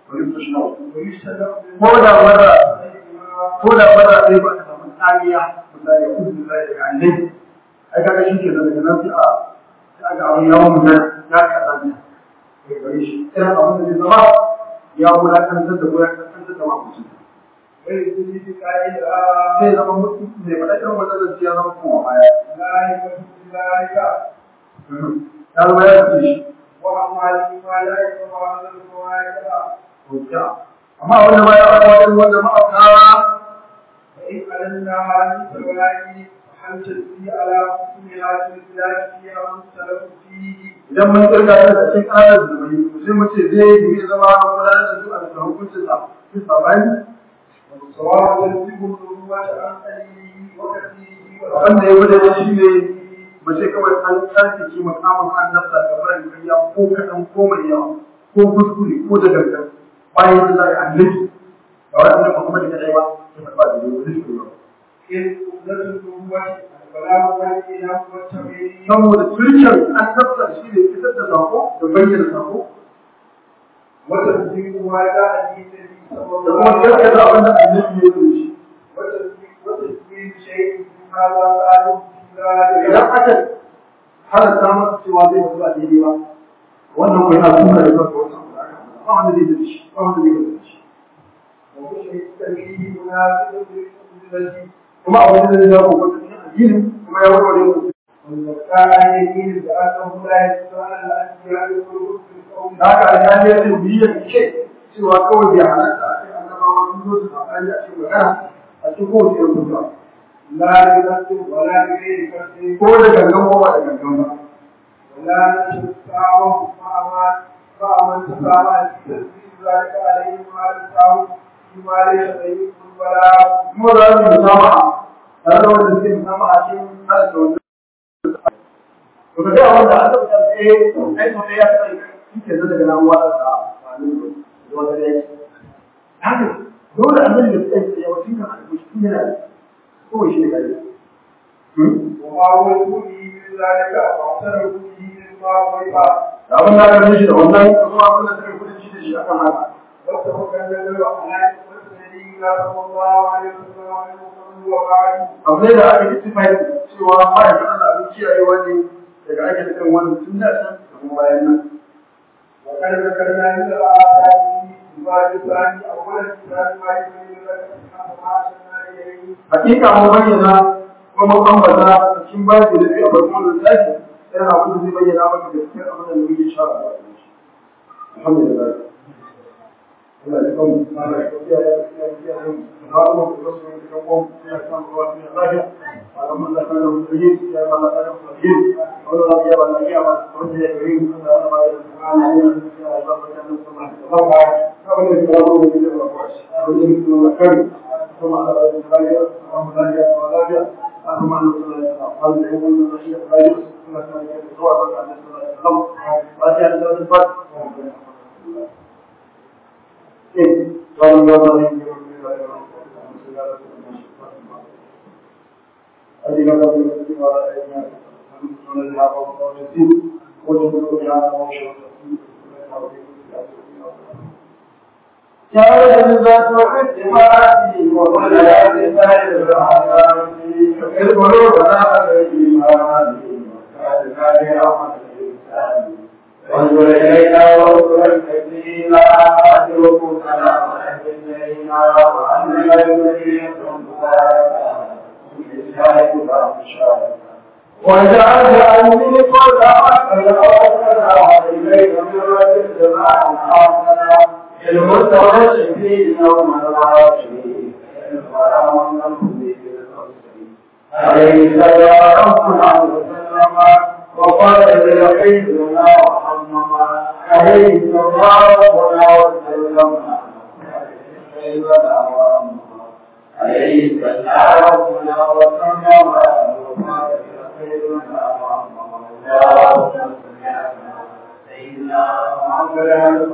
ko da mara sai ba ta samu tsariya misali kudu da daga annabi ai kaga shi ke daga nan sai a ga abin yawon mutum ya kaɗa ne daga gare shi irin abin da zai zama ya wulakantar da wulakantar da makucin sai zama mutum mai faɗa irin wannan zance ya zama kuma baya ya zama ya fi shi amma wanda ma ya faɗa wajen wanda ma'aukara idan mun kirga da cikin ƙarar da mai sai mu ce zai yi zama a gudanar da su a cikin hukuncin sa su sabani wanda ya gudu da shi ne ba sai kawai an tsarkake makamin annabta da barin kariya ko kaɗan ko mai yawa ko kuskure ko da gangan bayan da za a yi annabi ba wai annabi kuma da kadai ba ya faɗa da yau da shi saboda turken annabta shi ne fitar da sako da bayyana sako wata cikin kuma da hadisi da kuma kirkir da abin da annabi ya yi shi idan aka halatta masa cewa zai mutu a daidai ba wannan ko yana suka da kansa wasu ba wanda zai da shi ba wanda zai da shi kuma a wani zai jawo ko cikin addini kuma ya warware mu da haka alƙali ya ce biyar ce cewa kawai bai halatta a cikin annabawa sun zo su amfani a cikin magana a cikin kowace irin mutuwa لا لنفس ولا لغير كسب ko da gangan ko ba da gangan ba ولا نشفعهم مع من تسامى تسبيح ذلك عليهم على التعاون فيما ليس بينهم ولا kuma za su yi sama tare da wanda suke sama a cikin halatta wanda to ka ga wanda an tabbata sai ai to sai ya kai kike da daga nan wa sa ba ne da wanda ya haka dole annabi da sai ya wuce kan alƙushi yana ko shi ne gari وما هو الكلي من ذلك فاعترف به مما ويقع da abin da ka shi da wannan kuma abin da suka kudin shi da shi akan haka واتفق النبي على والنبي صلى الله عليه وسلم وبعد abu da aka yi tufai cewa ma'aikatan Allah abin kiyayewa ne daga ake kan wani tun da san da kuma bayan nan وقد ذكرنا من الآثار بعد ثاني أولا كتاب ما يبين لك ما أرسلنا إليه hakika mun bayyana kuma mun ambata cikin bayan da a farkon lissafi yana abin da zai bayyana maka gaskiyar abin da muke sha a cikin shi alhamdulillah Allah ya kawo mana gaskiya ya gaskiya ne ba mu da su ne da kuma ya san ruwa ne lafiya alamun da kana da yi ya Allah ka da yi Allah ya ba ya ba wanda ya yi Allah ba ya ana ne ya Allah ka da kuma Allah ba ka ba ne da mu da Allah ba shi abin da mu kai kuma Allah ya ba ya Allah ya ba ya اللهم صل على محمد وعلى آله يا جنبات احتمالي وكل اعتبار الرحمن القلوبنا بالايمان وكذلك رحمه الانسان وانظر الينا وانظر الكثير اترك كلام الينا واننا يمكن وجعل عني كل عقل اوكل اليك من الجماعه حسنا المتوسطين يوم العاشرين عليه السلام وسلم وقال ليحيدنا وحمما عليه ربنا وسلم عليه السلام ربنا وسلم وقال ليحيدنا وحمما سيدنا محمد